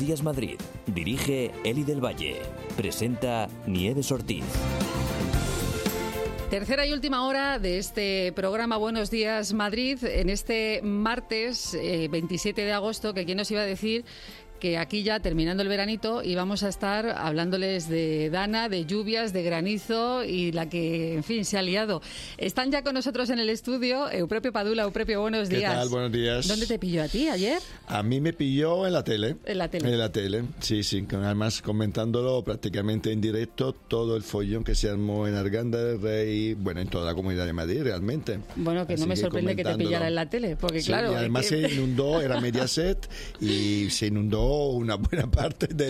Días Madrid. Dirige Eli del Valle. Presenta Nieves Ortiz. Tercera y última hora de este programa Buenos Días Madrid, en este martes 27 de agosto, que quién nos iba a decir que aquí ya terminando el veranito íbamos a estar hablándoles de Dana, de lluvias, de granizo y la que, en fin, se ha liado. Están ya con nosotros en el estudio Eupropio Padula. Eupropio, buenos días. ¿Qué tal? Buenos días. ¿Dónde te pilló a ti ayer? A mí me pilló en la tele. En la tele. En la tele, sí, además comentándolo prácticamente en directo, todo el follón que se armó en Arganda del Rey, bueno, en toda la Comunidad de Madrid, realmente. Bueno, que así no me sorprende que te pillara en la tele, porque sí, claro... y además se inundó, era Mediaset, y se inundó una buena parte de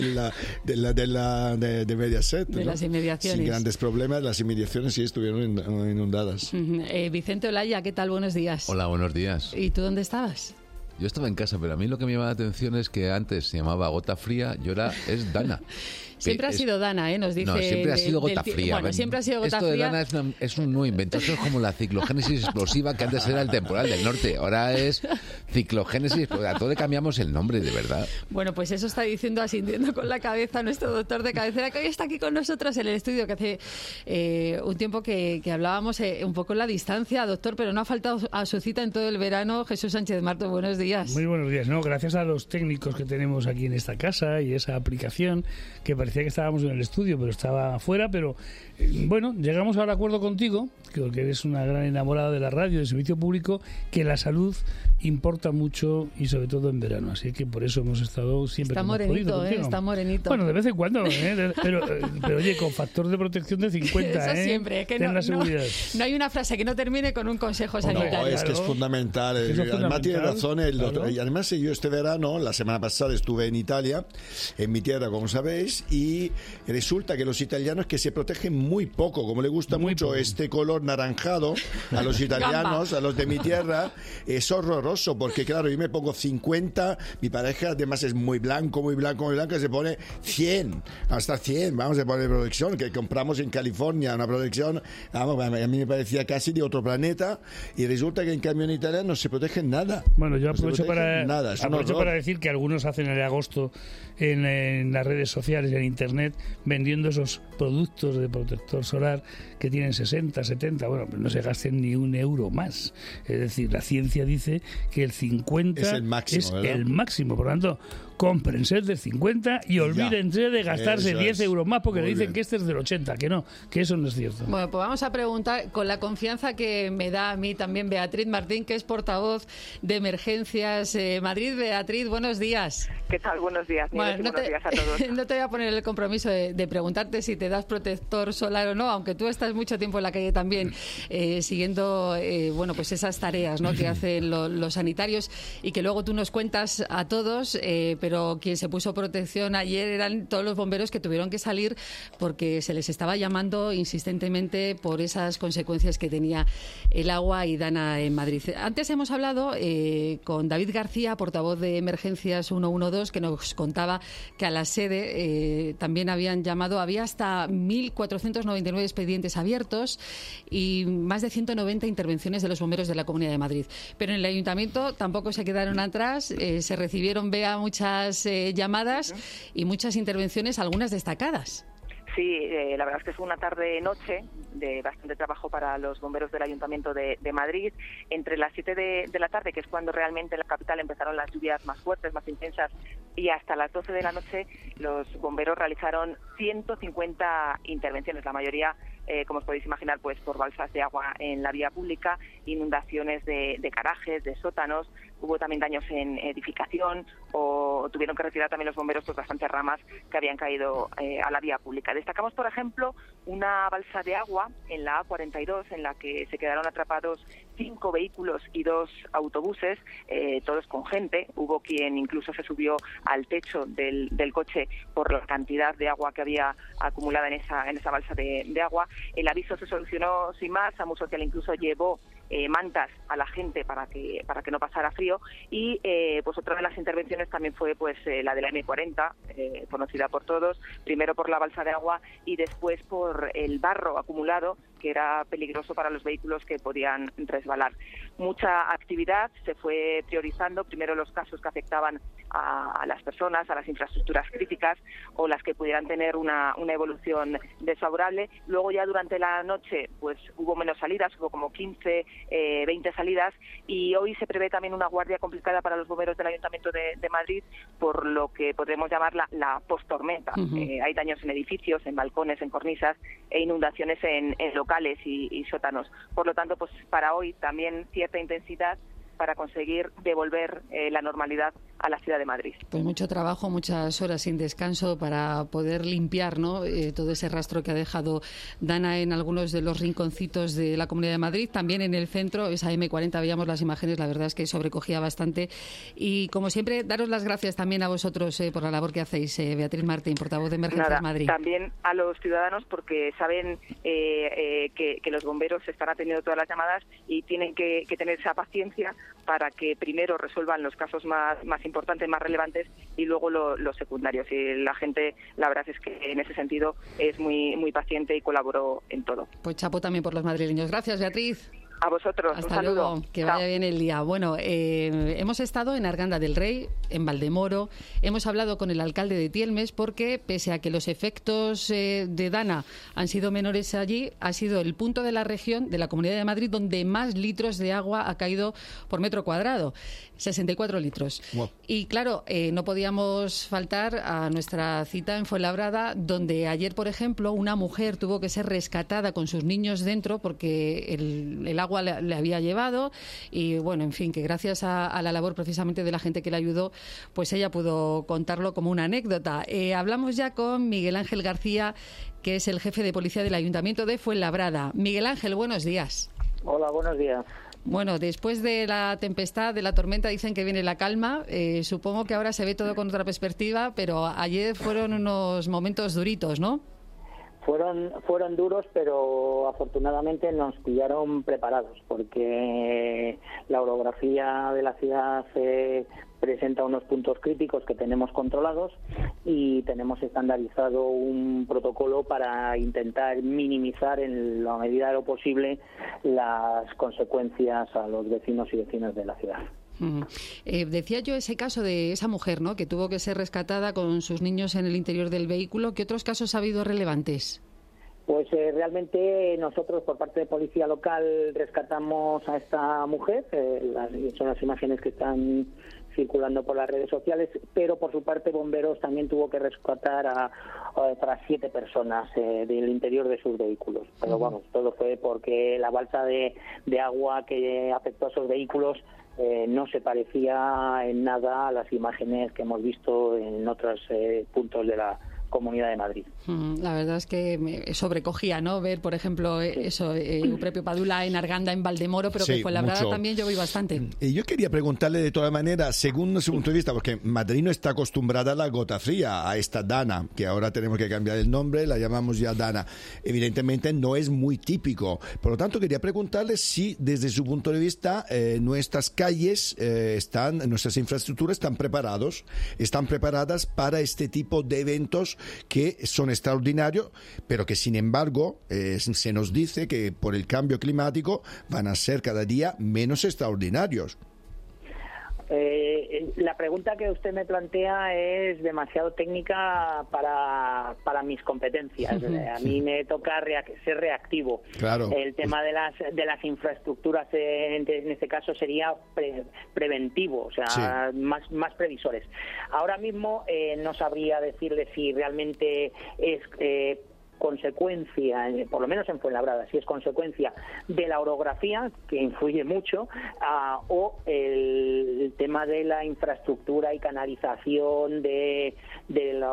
Mediaset, de ¿no? las inmediaciones. Sin grandes problemas, las inmediaciones sí estuvieron inundadas. Vicente Olaya, ¿qué tal? Buenos días. Hola, buenos días. ¿Y tú dónde estabas? Yo estaba en casa, pero a mí lo que me llama la atención es que antes se llamaba Gota Fría y ahora es Dana. Siempre ha sido Dana, ¿eh? Nos dice... No, siempre ha sido Gota Fría. Bueno, siempre ha sido Gota Esto Fría. Esto de Dana es un nuevo invento. Esto es como la ciclogénesis explosiva, que antes era el temporal del norte. Ahora es ciclogénesis. A todo le cambiamos el nombre, de verdad. Bueno, pues eso está diciendo, asintiendo con la cabeza, nuestro doctor de cabecera, que hoy está aquí con nosotros en el estudio, que hace un tiempo que hablábamos un poco en la distancia, doctor, pero no ha faltado a su cita en todo el verano. Jesús Sánchez Marto, buenos días. Muy buenos días. No, gracias a los técnicos que tenemos aquí en esta casa y esa aplicación, que parecía que estábamos en el estudio, pero estaba afuera, pero bueno, llegamos al acuerdo contigo, que eres una gran enamorada de la radio, del servicio público, que la salud importa mucho y sobre todo en verano, así que por eso hemos estado siempre... Está morenito, está morenito. Bueno, de vez en cuando, pero oye, con factor de protección de 50, eso siempre, que ten la seguridad. No hay una frase que no termine con un consejo sanitario. No, es que es fundamental. Además tiene razón el doctor. Y además yo este verano, la semana pasada estuve en Italia, en mi tierra, como sabéis, y resulta que los italianos que se protegen muy poco, como le gusta mucho este color naranjado a los italianos, a los de mi tierra, es horroroso, porque claro, yo me pongo 50, mi pareja además es muy blanco, se pone 100, hasta 100, vamos a poner protección, que compramos en California, una protección, vamos, a mí me parecía casi de otro planeta, y resulta que en cambio en Italia no se protegen nada. Bueno, yo aprovecho para decir que algunos hacen el agosto en las redes sociales y en internet vendiendo esos productos de protector solar que tienen 60, 70, bueno, pero no se gasten ni un euro más. Es decir, la ciencia dice que el 50 es el máximo, por lo tanto, cómprense el del 50 y olvídense de gastarse 10 euros más porque le dicen que este es del 80, que no, que eso no es cierto. Bueno, pues vamos a preguntar, con la confianza que me da a mí también Beatriz Martín, que es portavoz de Emergencias Madrid. Beatriz, buenos días. ¿Qué tal? Buenos días. Buenos días a todos. No te voy a poner el compromiso de preguntarte si te das protector solar o no, aunque tú estás mucho tiempo en la calle también siguiendo bueno, pues esas tareas, ¿no?, que hacen los sanitarios y que luego tú nos cuentas a todos, pero quien se puso protección ayer eran todos los bomberos que tuvieron que salir porque se les estaba llamando insistentemente por esas consecuencias que tenía el agua y Dana en Madrid. Antes hemos hablado con David García, portavoz de Emergencias 112, que nos contaba que a la sede también habían llamado, había hasta 1.499 expedientes abiertos y más de 190 intervenciones de los bomberos de la Comunidad de Madrid. Pero en el Ayuntamiento tampoco se quedaron atrás, se recibieron, muchas llamadas y muchas intervenciones, algunas destacadas. Sí, la verdad es que fue una tarde-noche de bastante trabajo para los bomberos del Ayuntamiento de Madrid. Entre las 7 de la tarde, que es cuando realmente en la capital empezaron las lluvias más fuertes, más intensas, y hasta las 12 de la noche, los bomberos realizaron 150 intervenciones, la mayoría, como os podéis imaginar, pues por balsas de agua en la vía pública, inundaciones de garajes, de sótanos, hubo también daños en edificación o tuvieron que retirar también los bomberos pues bastantes ramas que habían caído a la vía pública. Destacamos, por ejemplo, una balsa de agua en la A42 en la que se quedaron atrapados 5 vehículos y 2 autobuses, todos con gente. Hubo quien incluso se subió al techo del coche por la cantidad de agua que había acumulada en esa balsa de agua. El aviso se solucionó sin más. Samu Social incluso llevó mantas a la gente para que no pasara frío. Y pues otra de las intervenciones también fue pues la de la M40, conocida por todos, primero por la balsa de agua y después por el barro acumulado, que era peligroso para los vehículos que podían resbalar. Mucha actividad, se fue priorizando primero los casos que afectaban a las personas, a las infraestructuras críticas o las que pudieran tener una evolución desfavorable. Luego ya durante la noche pues hubo menos salidas, hubo como 15, 20 salidas, y hoy se prevé también una guardia complicada para los bomberos del Ayuntamiento de Madrid por lo que podremos llamar la postormenta. Hay daños en edificios, en balcones, en cornisas e inundaciones en locales y sótanos. Por lo tanto, pues para hoy también cierta intensidad para conseguir devolver la normalidad a la ciudad de Madrid. Pues mucho trabajo, muchas horas sin descanso para poder limpiar, ¿no? Todo ese rastro que ha dejado Dana en algunos de los rinconcitos de la Comunidad de Madrid, también en el centro, esa M40, veíamos las imágenes, la verdad es que sobrecogía bastante. Y como siempre, daros las gracias también a vosotros por la labor que hacéis, Beatriz Martín, portavoz de Emergencias Madrid. También a los ciudadanos, porque saben que los bomberos están atendiendo todas las llamadas y tienen que tener esa paciencia para que primero resuelvan los casos más importantes, más relevantes, y luego los secundarios. Y la gente, la verdad es que en ese sentido es muy paciente y colaboró en todo. Pues chapo también por los madrileños. Gracias, Beatriz. A vosotros. Hasta luego. Que vaya bien el día. Bueno, hemos estado en Arganda del Rey, en Valdemoro. Hemos hablado con el alcalde de Tielmes porque, pese a que los efectos de Dana han sido menores allí, ha sido el punto de la región, de la Comunidad de Madrid, donde más litros de agua ha caído por metro cuadrado. 64 litros. Wow. Y claro, no podíamos faltar a nuestra cita en Fuenlabrada, donde ayer, por ejemplo, una mujer tuvo que ser rescatada con sus niños dentro porque el agua le había llevado, y bueno, en fin, que gracias a la labor precisamente de la gente que le ayudó, pues ella pudo contarlo como una anécdota. Hablamos ya con Miguel Ángel García, que es el jefe de policía del Ayuntamiento de Fuenlabrada. Miguel Ángel, buenos días. Hola, buenos días. Bueno, después de la tempestad, de la tormenta, dicen que viene la calma. Supongo que ahora se ve todo con otra perspectiva, pero ayer fueron unos momentos duritos, ¿no? Fueron duros, pero afortunadamente nos pillaron preparados, porque la orografía de la ciudad presenta unos puntos críticos que tenemos controlados y tenemos estandarizado un protocolo para intentar minimizar en la medida de lo posible las consecuencias a los vecinos y vecinas de la ciudad. Decía yo ese caso de esa mujer, ¿no?, que tuvo que ser rescatada con sus niños en el interior del vehículo. ¿Qué otros casos ha habido relevantes? Pues realmente nosotros, por parte de Policía Local, rescatamos a esta mujer. Son las imágenes que están circulando por las redes sociales, pero por su parte Bomberos también tuvo que rescatar a otras 7 personas del interior de sus vehículos. Pero vamos, todo fue porque la balsa de agua que afectó a esos vehículos no se parecía en nada a las imágenes que hemos visto en otros puntos de la Comunidad de Madrid. La verdad es que me sobrecogía, ¿no?, ver, por ejemplo, Euprepio Padula en Arganda, en Valdemoro, pero sí, que Fuenlabrada también yo vi bastante. Yo quería preguntarle de todas maneras, según su punto de vista, porque Madrid no está acostumbrada a la gota fría, a esta Dana, que ahora tenemos que cambiar el nombre, la llamamos ya Dana. Evidentemente no es muy típico. Por lo tanto, quería preguntarle si, desde su punto de vista, nuestras calles nuestras infraestructuras están preparadas para este tipo de eventos que son extraordinarios, pero que sin embargo se nos dice que por el cambio climático van a ser cada día menos extraordinarios. La pregunta que usted me plantea es demasiado técnica para mis competencias. A mí me toca ser reactivo. Claro. El tema de las infraestructuras en este caso sería preventivo, o sea, sí, más previsores. Ahora mismo no sabría decirle si realmente es consecuencia, por lo menos en Fuenlabrada, si es consecuencia de la orografía, que influye mucho, o el tema de la infraestructura y canalización del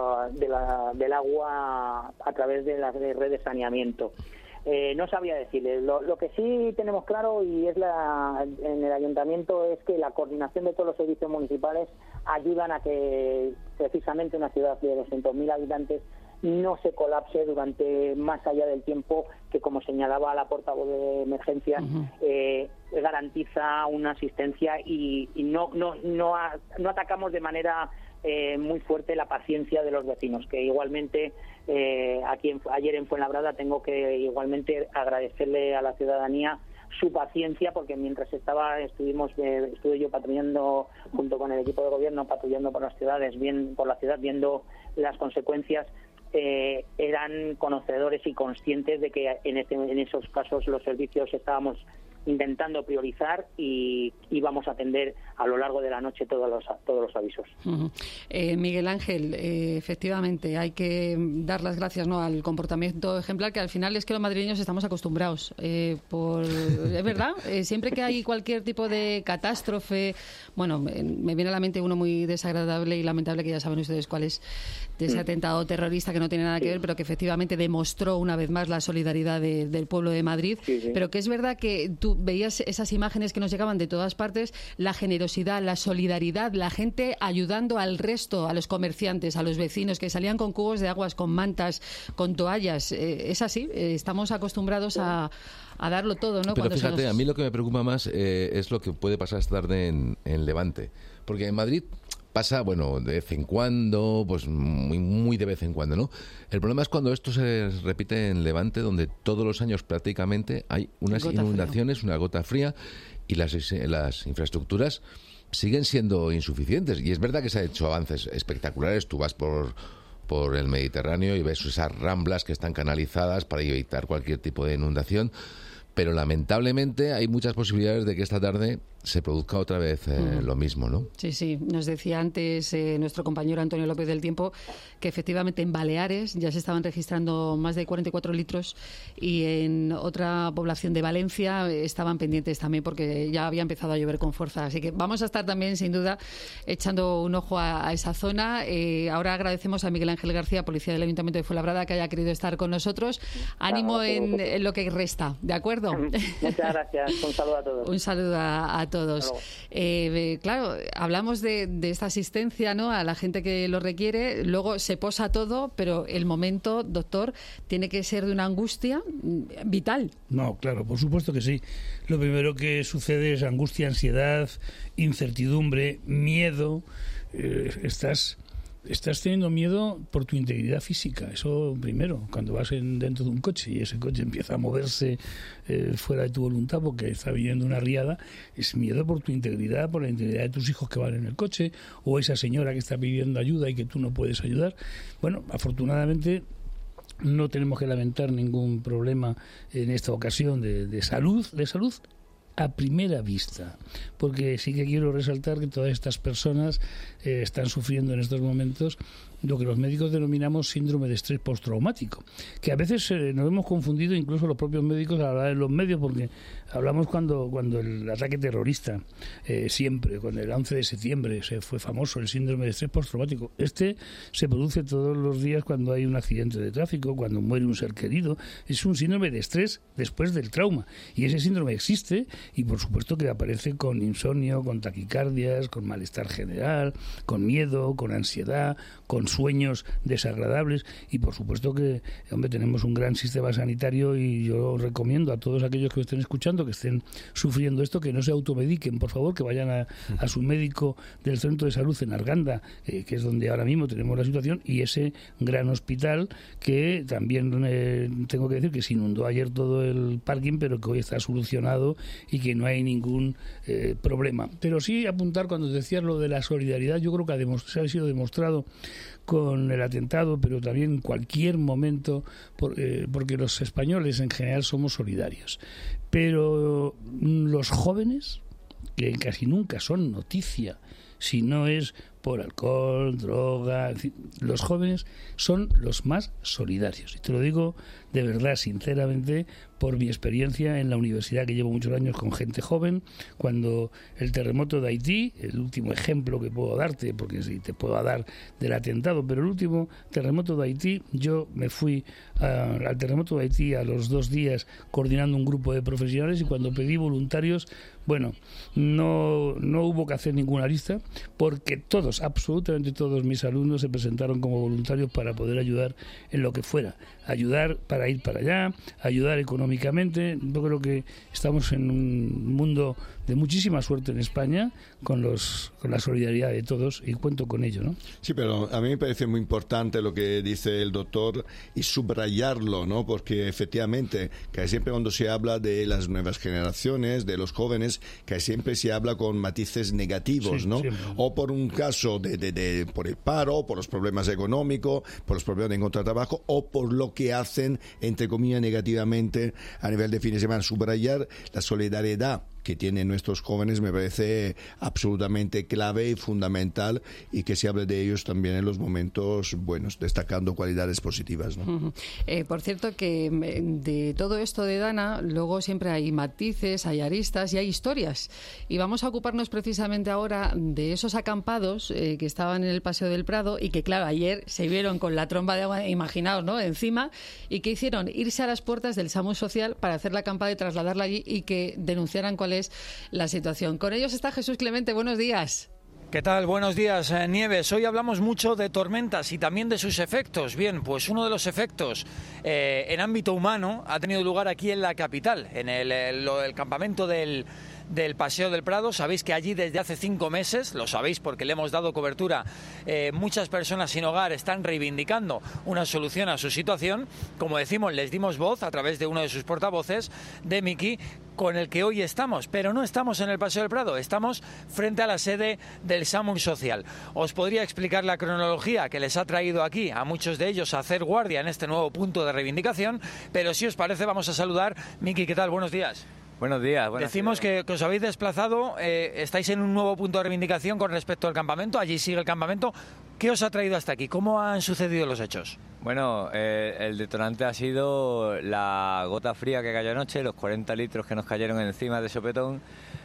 agua a través de las redes de saneamiento. No sabría decirle. Lo que sí tenemos claro y es en el ayuntamiento es que la coordinación de todos los servicios municipales ayudan a que precisamente una ciudad de 200.000 habitantes no se colapse durante más allá del tiempo que, como señalaba la portavoz de emergencias, garantiza una asistencia y no atacamos de manera muy fuerte la paciencia de los vecinos, que igualmente ayer en Fuenlabrada tengo que igualmente agradecerle a la ciudadanía su paciencia, porque mientras estuve yo patrullando junto con el equipo de gobierno, patrullando por la ciudad viendo las consecuencias, eran conocedores y conscientes de que en esos casos los servicios estábamos intentando priorizar y vamos a atender a lo largo de la noche todos los avisos. Miguel Ángel, efectivamente hay que dar las gracias, ¿no?, al comportamiento ejemplar, que al final es que los madrileños estamos acostumbrados. Es verdad, siempre que hay cualquier tipo de catástrofe, bueno, me viene a la mente uno muy desagradable y lamentable, que ya saben ustedes cuál es, de ese atentado terrorista que no tiene nada que ver, pero que efectivamente demostró una vez más la solidaridad del pueblo de Madrid. Pero que es verdad que tú veías esas imágenes que nos llegaban de todas partes, la generosidad, la solidaridad, la gente ayudando al resto, a los comerciantes, a los vecinos, que salían con cubos de aguas, con mantas, con toallas. Es así, estamos acostumbrados a darlo todo, ¿no? Pero fíjate, a mí lo que me preocupa más es lo que puede pasar esta tarde en Levante. Porque en Madrid pasa, bueno, de vez en cuando, pues muy de vez en cuando, ¿no? El problema es cuando esto se repite en Levante, donde todos los años prácticamente hay unas inundaciones, una gota fría, y las infraestructuras siguen siendo insuficientes. Y es verdad que se han hecho avances espectaculares. Tú vas por el Mediterráneo y ves esas ramblas que están canalizadas para evitar cualquier tipo de inundación, pero lamentablemente hay muchas posibilidades de que esta tarde se produzca otra vez lo mismo, ¿no? Sí, nos decía antes nuestro compañero Antonio López del Tiempo que efectivamente en Baleares ya se estaban registrando más de 44 litros y en otra población de Valencia estaban pendientes también porque ya había empezado a llover con fuerza. Así que vamos a estar también, sin duda, echando un ojo a esa zona. Ahora agradecemos a Miguel Ángel García, policía del Ayuntamiento de Fuenlabrada, que haya querido estar con nosotros. Ánimo en lo que resta, ¿de acuerdo? Muchas gracias. Un saludo a todos. Un saludo a todos. Claro, hablamos de esta asistencia, ¿no?, a la gente que lo requiere, luego se posa todo, pero el momento, doctor, tiene que ser de una angustia vital. No, claro, por supuesto que sí. Lo primero que sucede es angustia, ansiedad, incertidumbre, miedo. Estás teniendo miedo por tu integridad física, eso primero, cuando vas dentro de un coche y ese coche empieza a moverse fuera de tu voluntad porque está viniendo una riada, es miedo por tu integridad, por la integridad de tus hijos que van en el coche, o esa señora que está pidiendo ayuda y que tú no puedes ayudar. Bueno, afortunadamente no tenemos que lamentar ningún problema en esta ocasión de salud a primera vista, porque sí que quiero resaltar que todas estas personas están sufriendo en estos momentos lo que los médicos denominamos síndrome de estrés postraumático, que a veces nos hemos confundido incluso los propios médicos al hablar en los medios, porque hablamos cuando el ataque terrorista, siempre, cuando el 11 de septiembre se fue famoso el síndrome de estrés postraumático. Este se produce todos los días cuando hay un accidente de tráfico, cuando muere un ser querido. Es un síndrome de estrés después del trauma, y ese síndrome existe, y por supuesto que aparece con insomnio, con taquicardias, con malestar general, con miedo, con ansiedad, con sueños desagradables, y por supuesto que, hombre, tenemos un gran sistema sanitario, y yo recomiendo a todos aquellos que estén escuchando, que estén sufriendo esto, que no se automediquen, por favor, que vayan a su médico del centro de salud en Arganda, que es donde ahora mismo tenemos la situación, y ese gran hospital que también tengo que decir que se inundó ayer todo el parking, pero que hoy está solucionado y que no hay ningún problema. Pero sí apuntar, cuando decías lo de la solidaridad, yo creo que ha sido demostrado con el atentado, pero también en cualquier momento, porque los españoles en general somos solidarios. Pero los jóvenes, que casi nunca son noticia, si no es por alcohol, droga, los jóvenes son los más solidarios. Y te lo digo de verdad, sinceramente, por mi experiencia en la universidad, que llevo muchos años con gente joven. Cuando el terremoto de Haití, el último ejemplo que puedo darte, porque sí te puedo dar del atentado, pero el último terremoto de Haití, yo me fui al terremoto de Haití a los 2 días coordinando un grupo de profesionales, y cuando pedí voluntarios, bueno, no hubo que hacer ninguna lista, porque todos todos, absolutamente todos mis alumnos se presentaron como voluntarios para poder ayudar en lo que fuera, ayudar para ir para allá, ayudar económicamente. Yo creo que estamos en un mundo de muchísima suerte en España con la solidaridad de todos, y cuento con ello, ¿no? Sí, pero a mí me parece muy importante lo que dice el doctor y subrayarlo, ¿no? Porque efectivamente, que siempre cuando se habla de las nuevas generaciones, de los jóvenes, que siempre se habla con matices negativos, ¿no? Siempre. O por un caso por el paro, por los problemas económicos, por los problemas de encontrar trabajo, o por lo que hacen, entre comillas, negativamente a nivel de fin de semana. Subrayar la solidaridad que tienen nuestros jóvenes me parece absolutamente clave y fundamental, y que se hable de ellos también en los momentos buenos, destacando cualidades positivas, ¿no? Por cierto, que de todo esto de Dana, luego siempre hay matices, hay aristas y hay historias. Y vamos a ocuparnos precisamente ahora de esos acampados que estaban en el Paseo del Prado y que, claro, ayer se vieron con la tromba de agua, imaginaos, ¿no?, encima, y que hicieron irse a las puertas del SAMUR Social para hacer la acampada y trasladarla allí, y que denunciaran cuál es la situación. Con ellos está Jesús Clemente. Buenos días. ¿Qué tal? Buenos días, Nieves. Hoy hablamos mucho de tormentas y también de sus efectos. Bien, pues uno de los efectos en ámbito humano ha tenido lugar aquí en la capital, en el campamento del Paseo del Prado. Sabéis que allí desde hace 5 meses, lo sabéis porque le hemos dado cobertura, muchas personas sin hogar están reivindicando una solución a su situación. Como decimos, les dimos voz a través de uno de sus portavoces, de Miki, con el que hoy estamos, pero no estamos en el Paseo del Prado, estamos frente a la sede del SAMUR Social. Os podría explicar la cronología que les ha traído aquí a muchos de ellos a hacer guardia en este nuevo punto de reivindicación, pero si os parece vamos a saludar. Miki, ¿qué tal? Buenos días. Buenos días. Decimos que os habéis desplazado, estáis en un nuevo punto de reivindicación con respecto al campamento, allí sigue el campamento. ¿Qué os ha traído hasta aquí? ¿Cómo han sucedido los hechos? Bueno, el detonante ha sido la gota fría que cayó anoche, los 40 litros que nos cayeron encima de sopetón,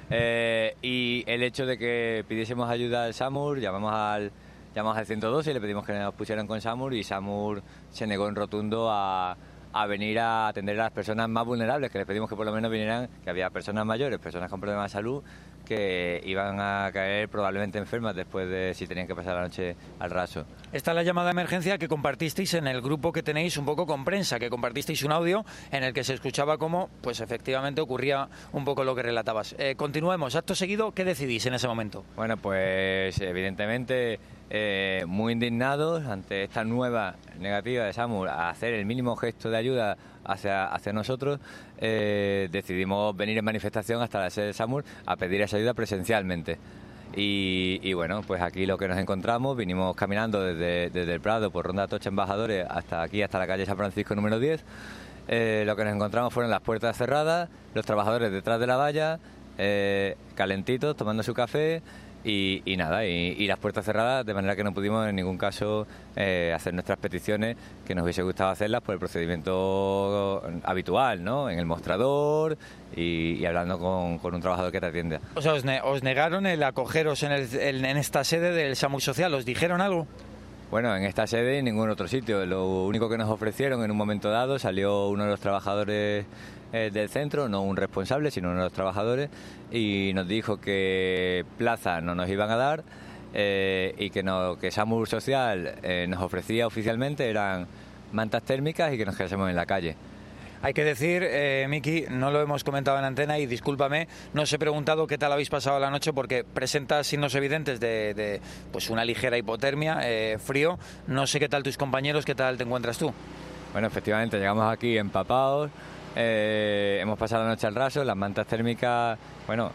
y el hecho de que pidiésemos ayuda al SAMUR. Llamamos al 112 y le pedimos que nos pusieran con SAMUR, y SAMUR se negó en rotundo a venir a atender a las personas más vulnerables, que les pedimos que por lo menos vinieran, que había personas mayores, personas con problemas de salud, que iban a caer probablemente enfermas después de si tenían que pasar la noche al raso. Esta es la llamada de emergencia que compartisteis en el grupo que tenéis un poco con prensa, que compartisteis un audio en el que se escuchaba cómo, pues efectivamente ocurría un poco lo que relatabas. Continuemos, acto seguido, ¿qué decidís en ese momento? Bueno, pues evidentemente muy indignados ante esta nueva negativa de SAMUR a hacer el mínimo gesto de ayuda hacia nosotros, decidimos venir en manifestación hasta la sede de SAMUR a pedir esa ayuda presencialmente. Y bueno, pues aquí lo que nos encontramos, vinimos caminando desde el Prado por Ronda Atocha Embajadores hasta aquí, hasta la calle San Francisco número 10. Lo que nos encontramos fueron las puertas cerradas, los trabajadores detrás de la valla, calentitos, tomando su café. Y nada, y las puertas cerradas, de manera que no pudimos en ningún caso hacer nuestras peticiones, que nos hubiese gustado hacerlas por el procedimiento habitual, ¿no? En el mostrador y hablando con un trabajador que te atienda. O sea, os negaron el acogeros en esta sede del SAMUR Social, ¿os dijeron algo? Bueno, en esta sede y en ningún otro sitio. Lo único que nos ofrecieron en un momento dado, salió uno de los trabajadores del centro, no un responsable, sino uno de los trabajadores, y nos dijo que plaza no nos iban a dar, y que SAMUR Social nos ofrecía oficialmente eran mantas térmicas y que nos quedásemos en la calle. Hay que decir, Miki, no lo hemos comentado en antena y discúlpame, no os he preguntado qué tal habéis pasado la noche porque presentas signos evidentes de pues una ligera hipotermia, frío. No sé qué tal tus compañeros, qué tal te encuentras tú. Bueno, efectivamente, llegamos aquí empapados, hemos pasado la noche al raso, las mantas térmicas, bueno,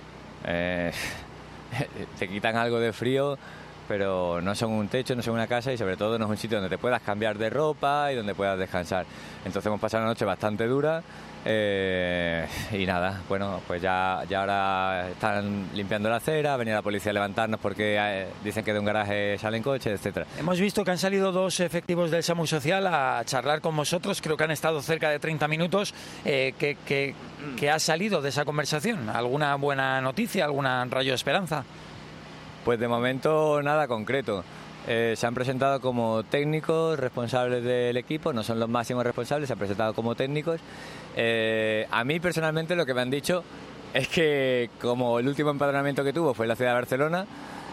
te quitan algo de frío, pero no son un techo, no son una casa y sobre todo no es un sitio donde te puedas cambiar de ropa y donde puedas descansar. Entonces hemos pasado una noche bastante dura y nada, bueno, pues ya ahora están limpiando la acera, ha venido la policía a levantarnos porque dicen que de un garaje salen coches, etcétera. Hemos visto que han salido 2 efectivos del SAMUR Social a charlar con vosotros, creo que han estado cerca de 30 minutos. ¿Qué ha salido de esa conversación? ¿Alguna buena noticia, algún rayo de esperanza? Pues de momento nada concreto. Se han presentado como técnicos responsables del equipo, no son los máximos responsables, se han presentado como técnicos. A mí personalmente lo que me han dicho es que como el último empadronamiento que tuvo fue en la ciudad de Barcelona,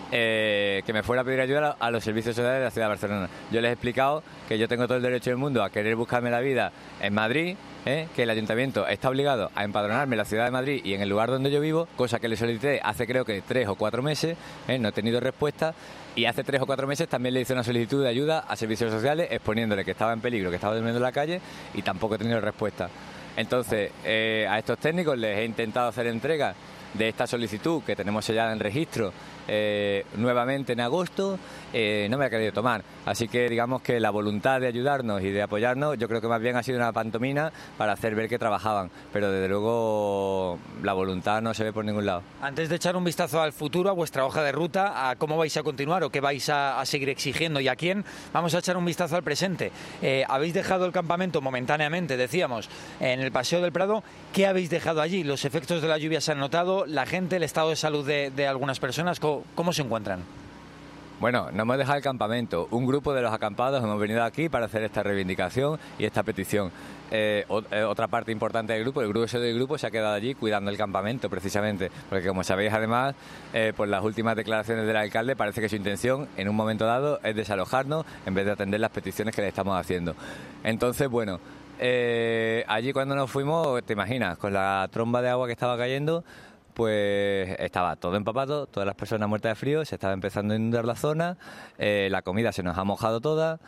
que me fuera a pedir ayuda a los servicios sociales de la ciudad de Barcelona. Yo les he explicado que yo tengo todo el derecho del mundo a querer buscarme la vida en Madrid, que el ayuntamiento está obligado a empadronarme en la ciudad de Madrid y en el lugar donde yo vivo, cosa que le solicité hace creo que 3 o 4 meses, no he tenido respuesta. Y hace 3 o 4 meses también le hice una solicitud de ayuda a servicios sociales exponiéndole que estaba en peligro, que estaba durmiendo en la calle y tampoco he tenido respuesta. Entonces, a estos técnicos les he intentado hacer entrega de esta solicitud que tenemos sellada en registro nuevamente en agosto, no me ha querido tomar. Así que digamos que la voluntad de ayudarnos y de apoyarnos, yo creo que más bien ha sido una pantomima para hacer ver que trabajaban, pero desde luego la voluntad no se ve por ningún lado. Antes de echar un vistazo al futuro, a vuestra hoja de ruta, a cómo vais a continuar o qué vais a seguir exigiendo y a quién, vamos a echar un vistazo al presente. Habéis dejado el campamento momentáneamente, decíamos, en el Paseo del Prado. ¿Qué habéis dejado allí? ¿Los efectos de la lluvia se han notado? ¿La gente, el estado de salud de algunas personas, cómo se encuentran? Bueno, no hemos dejado el campamento. Un grupo de los acampados hemos venido aquí para hacer esta reivindicación y esta petición. Otra parte importante del grupo se ha quedado allí cuidando el campamento, precisamente, porque como sabéis, además, por las últimas declaraciones del alcalde, parece que su intención en un momento dado es desalojarnos en vez de atender las peticiones que le estamos haciendo. Entonces, bueno, allí cuando nos fuimos, te imaginas, con la tromba de agua que estaba cayendo, pues estaba todo empapado, todas las personas muertas de frío, se estaba empezando a inundar la zona, la comida se nos ha mojado toda,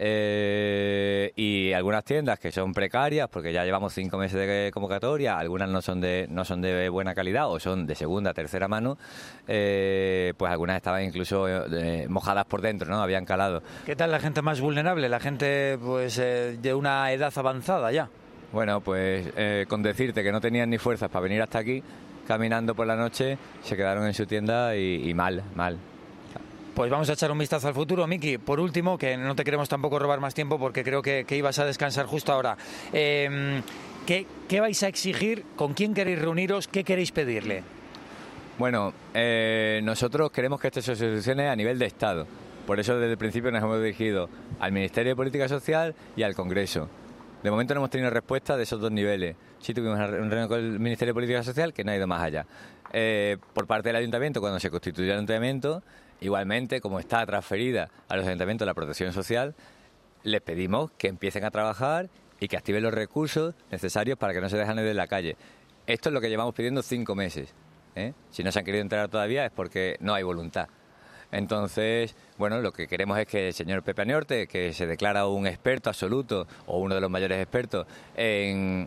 y algunas tiendas que son precarias, porque ya llevamos 5 meses de convocatoria, algunas no son de buena calidad o son de segunda, tercera mano, pues algunas estaban incluso mojadas por dentro, ¿no? Habían calado. ¿Qué tal la gente más vulnerable, la gente pues de una edad avanzada ya? Bueno, pues con decirte que no tenían ni fuerzas para venir hasta aquí, caminando por la noche, se quedaron en su tienda y mal. Pues vamos a echar un vistazo al futuro. Miki, por último, que no te queremos tampoco robar más tiempo porque creo que ibas a descansar justo ahora. ¿Qué vais a exigir? ¿Con quién queréis reuniros? ¿Qué queréis pedirle? Bueno, nosotros queremos que esto se solucione a nivel de Estado. Por eso desde el principio nos hemos dirigido al Ministerio de Política Social y al Congreso. De momento no hemos tenido respuesta de esos 2 niveles. Sí tuvimos una reunión con el Ministerio de Política Social que no ha ido más allá. Por parte del Ayuntamiento, cuando se constituyó el Ayuntamiento, igualmente, como está transferida a los ayuntamientos la protección social, les pedimos que empiecen a trabajar y que activen los recursos necesarios para que no se dejen de la calle. Esto es lo que llevamos pidiendo 5 meses. Si no se han querido enterar todavía es porque no hay voluntad. Entonces, bueno, lo que queremos es que el señor Pepe Aniorte, que se declara un experto absoluto o uno de los mayores expertos en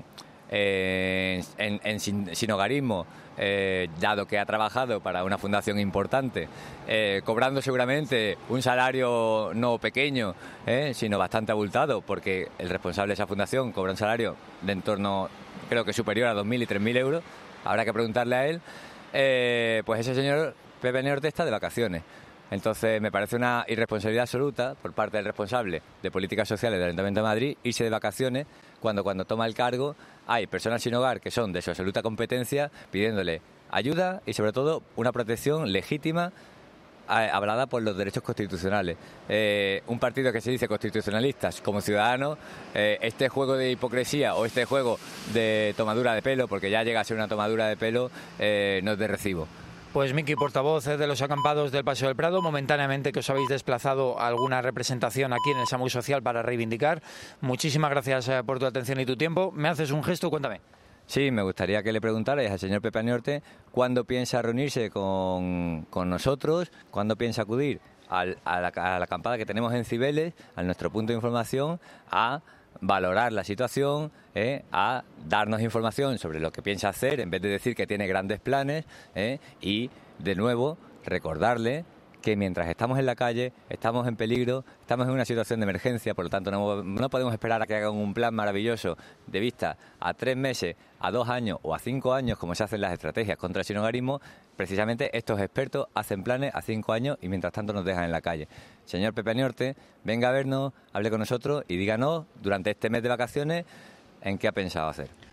sinhogarismo, dado que ha trabajado para una fundación importante, cobrando seguramente un salario no pequeño, sino bastante abultado, porque el responsable de esa fundación cobra un salario de en torno, creo que superior a 2.000 y 3.000 euros, habrá que preguntarle a él, pues ese señor Pepe Aniorte está de vacaciones. Entonces me parece una irresponsabilidad absoluta por parte del responsable de políticas sociales del Ayuntamiento de Madrid irse de vacaciones cuando toma el cargo hay personas sin hogar que son de su absoluta competencia pidiéndole ayuda y sobre todo una protección legítima hablada por los derechos constitucionales. Un partido que se dice constitucionalistas como Ciudadanos, este juego de hipocresía o este juego de tomadura de pelo, porque ya llega a ser una tomadura de pelo, no es de recibo. Pues Miki, portavoz de los acampados del Paseo del Prado, momentáneamente que os habéis desplazado a alguna representación aquí en el SAMUR Social para reivindicar. Muchísimas gracias por tu atención y tu tiempo. ¿Me haces un gesto? Cuéntame. Sí, me gustaría que le preguntarais al señor Pepe Aniorte cuándo piensa reunirse con nosotros, cuándo piensa acudir a la acampada que tenemos en Cibeles, a nuestro punto de información, a valorar la situación, a darnos información sobre lo que piensa hacer, en vez de decir que tiene grandes planes, y, de nuevo, recordarle que mientras estamos en la calle, estamos en peligro, estamos en una situación de emergencia, por lo tanto no podemos esperar a que hagan un plan maravilloso de vista a 3 meses, a 2 años o a 5 años, como se hacen las estrategias contra el sinhogarismo. Precisamente estos expertos hacen planes a 5 años y mientras tanto nos dejan en la calle. Señor Pepe Aniorte, venga a vernos, hable con nosotros y díganos durante este mes de vacaciones en qué ha pensado hacer.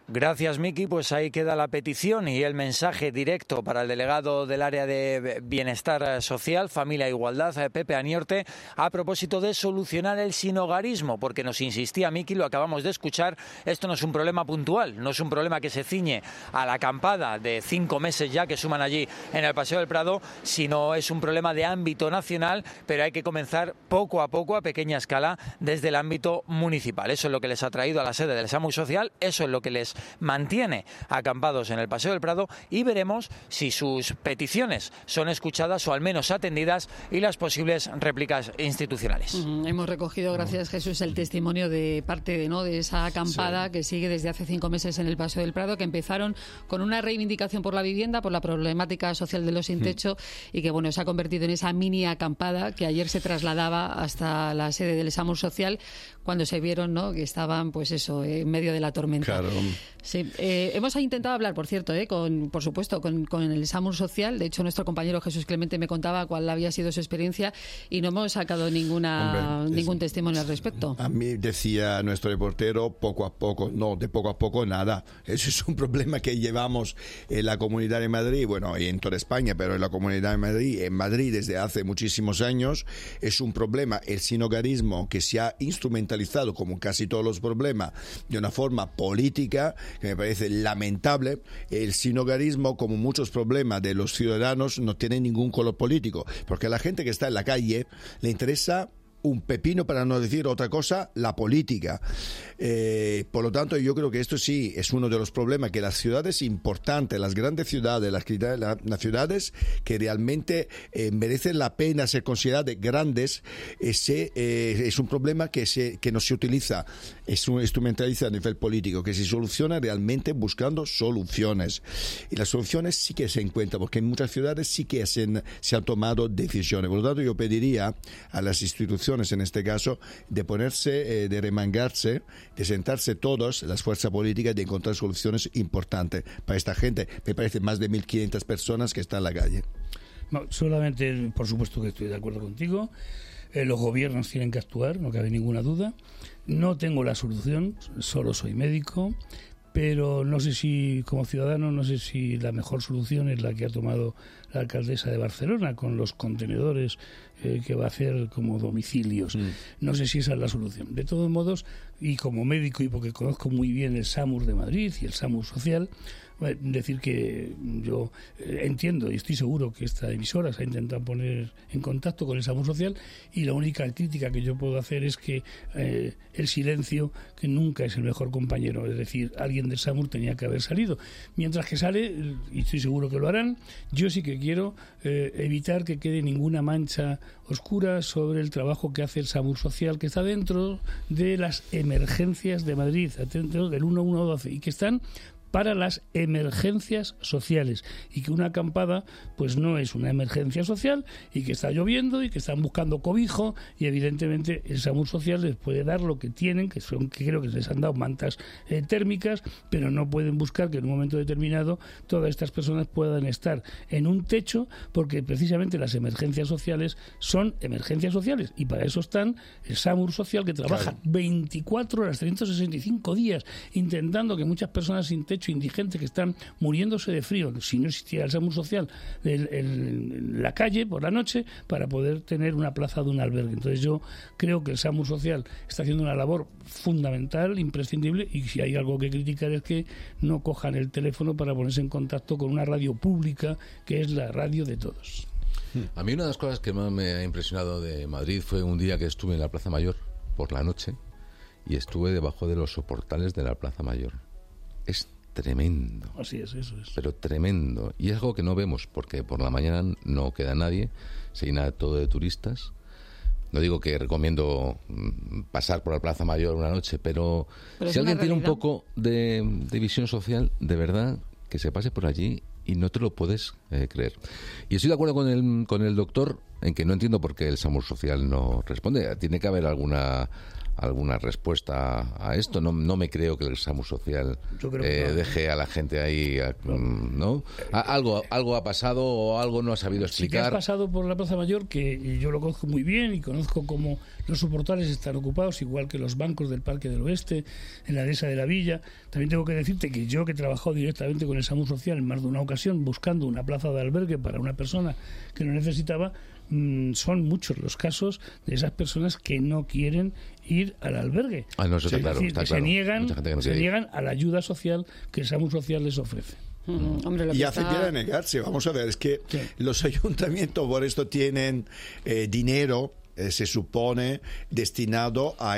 Gracias, Miki. Pues ahí queda la petición y el mensaje directo para el delegado del área de Bienestar Social, Familia e Igualdad, Pepe Aniorte, a propósito de solucionar el sinhogarismo, porque nos insistía Miki, lo acabamos de escuchar, esto no es un problema puntual, no es un problema que se ciñe a la acampada de 5 meses ya que suman allí en el Paseo del Prado, sino es un problema de ámbito nacional, pero hay que comenzar poco a poco, a pequeña escala, desde el ámbito municipal. Eso es lo que les ha traído a la sede del SAMUR Social, eso es lo que les mantiene acampados en el Paseo del Prado, y veremos si sus peticiones son escuchadas o al menos atendidas y las posibles réplicas institucionales. Hemos recogido, gracias Jesús, el testimonio de parte de esa acampada que sigue desde hace 5 meses en el Paseo del Prado, que empezaron con una reivindicación por la vivienda, por la problemática social de los sin techo, y que se ha convertido en esa mini acampada que ayer se trasladaba hasta la sede del SAMUR Social cuando se vieron que estaban en medio de la tormenta. Claro. Sí. Hemos intentado hablar, por cierto, por supuesto, con el SAMUR Social. De hecho, nuestro compañero Jesús Clemente me contaba cuál había sido su experiencia y no hemos sacado ningún testimonio al respecto. A mí decía nuestro reportero, poco a poco, no, de poco a poco nada. Eso es un problema que llevamos en la Comunidad de Madrid, y en toda España, pero en la Comunidad de Madrid, desde hace muchísimos años, es un problema. El sinhogarismo, que se ha instrumentalizado, como casi todos los problemas, de una forma política, que me parece lamentable. El sinhogarismo, como muchos problemas de los ciudadanos, no tiene ningún color político, porque a la gente que está en la calle le interesa un pepino, para no decir otra cosa, la política. Por lo tanto, yo creo que esto sí es uno de los problemas, que las ciudades importantes, las grandes ciudades, las ciudades que realmente merecen la pena ser consideradas grandes, es un problema que no se utiliza, instrumentaliza a nivel político, que se soluciona realmente buscando soluciones. Y las soluciones sí que se encuentran, porque en muchas ciudades sí que se han tomado decisiones. Por lo tanto, yo pediría a las instituciones, en este caso, de ponerse, de remangarse, de sentarse todos, las fuerzas políticas, de encontrar soluciones importantes para esta gente. Me parece más de 1.500 personas que están en la calle. No, solamente, por supuesto que estoy de acuerdo contigo. Los gobiernos tienen que actuar, no cabe ninguna duda. No tengo la solución, solo soy médico, pero no sé si, como ciudadano, la mejor solución es la que ha tomado la alcaldesa de Barcelona con los contenedores que va a hacer como domicilios. No sé si esa es la solución. De todos modos, y como médico, y porque conozco muy bien el SAMUR de Madrid y el SAMUR Social, decir que yo entiendo y estoy seguro que esta emisora se ha intentado poner en contacto con el SAMUR Social, y la única crítica que yo puedo hacer es que el silencio, que nunca es el mejor compañero, es decir, alguien del SAMUR tenía que haber salido. Mientras que sale, y estoy seguro que lo harán, yo sí que quiero evitar que quede ninguna mancha oscura sobre el trabajo que hace el SAMUR Social, que está dentro de las emergencias de Madrid, dentro del 112, y que están para las emergencias sociales, y que una acampada pues no es una emergencia social, y que está lloviendo y que están buscando cobijo, y evidentemente el SAMUR Social les puede dar lo que tienen, que creo que les han dado mantas térmicas, pero no pueden buscar que en un momento determinado todas estas personas puedan estar en un techo, porque precisamente las emergencias sociales son emergencias sociales, y para eso están el SAMUR Social, que trabaja 24 horas, 365 días, intentando que muchas personas sin techo, indigentes, que están muriéndose de frío, si no existiera el SAMUR Social en la calle por la noche, para poder tener una plaza de un albergue. Entonces yo creo que el SAMUR Social está haciendo una labor fundamental, imprescindible, y si hay algo que criticar es que no cojan el teléfono para ponerse en contacto con una radio pública, que es la radio de todos. A mí una de las cosas que más me ha impresionado de Madrid fue un día que estuve en la Plaza Mayor por la noche, y estuve debajo de los soportales de la Plaza Mayor. Es tremendo. Así es, eso es. Pero tremendo. Y es algo que no vemos, porque por la mañana no queda nadie, se llena todo de turistas. No digo que recomiendo pasar por la Plaza Mayor una noche, pero si alguien tiene un poco de visión social, de verdad, que se pase por allí y no te lo puedes creer. Y estoy de acuerdo con el doctor en que no entiendo por qué el SAMUR Social no responde. Tiene que haber alguna alguna respuesta a esto. No me creo que el SAMU social deje a la gente ahí, ¿no? Algo ha pasado o algo no ha sabido explicar. Sí que has pasado por la Plaza Mayor, que yo lo conozco muy bien y conozco cómo los soportales están ocupados, igual que los bancos del Parque del Oeste, en la dehesa de la Villa. También tengo que decirte que yo, que he trabajado directamente con el SAMU social en más de una ocasión buscando una plaza de albergue para una persona que lo necesitaba, son muchos los casos de esas personas que no quieren ir al albergue. No, eso está claro, es decir, está claro. Se niegan a la ayuda social que el SAMU social les ofrece. Hombre, y hace bien a negarse. Vamos a ver, es que los ayuntamientos por esto tienen dinero, se supone, destinado a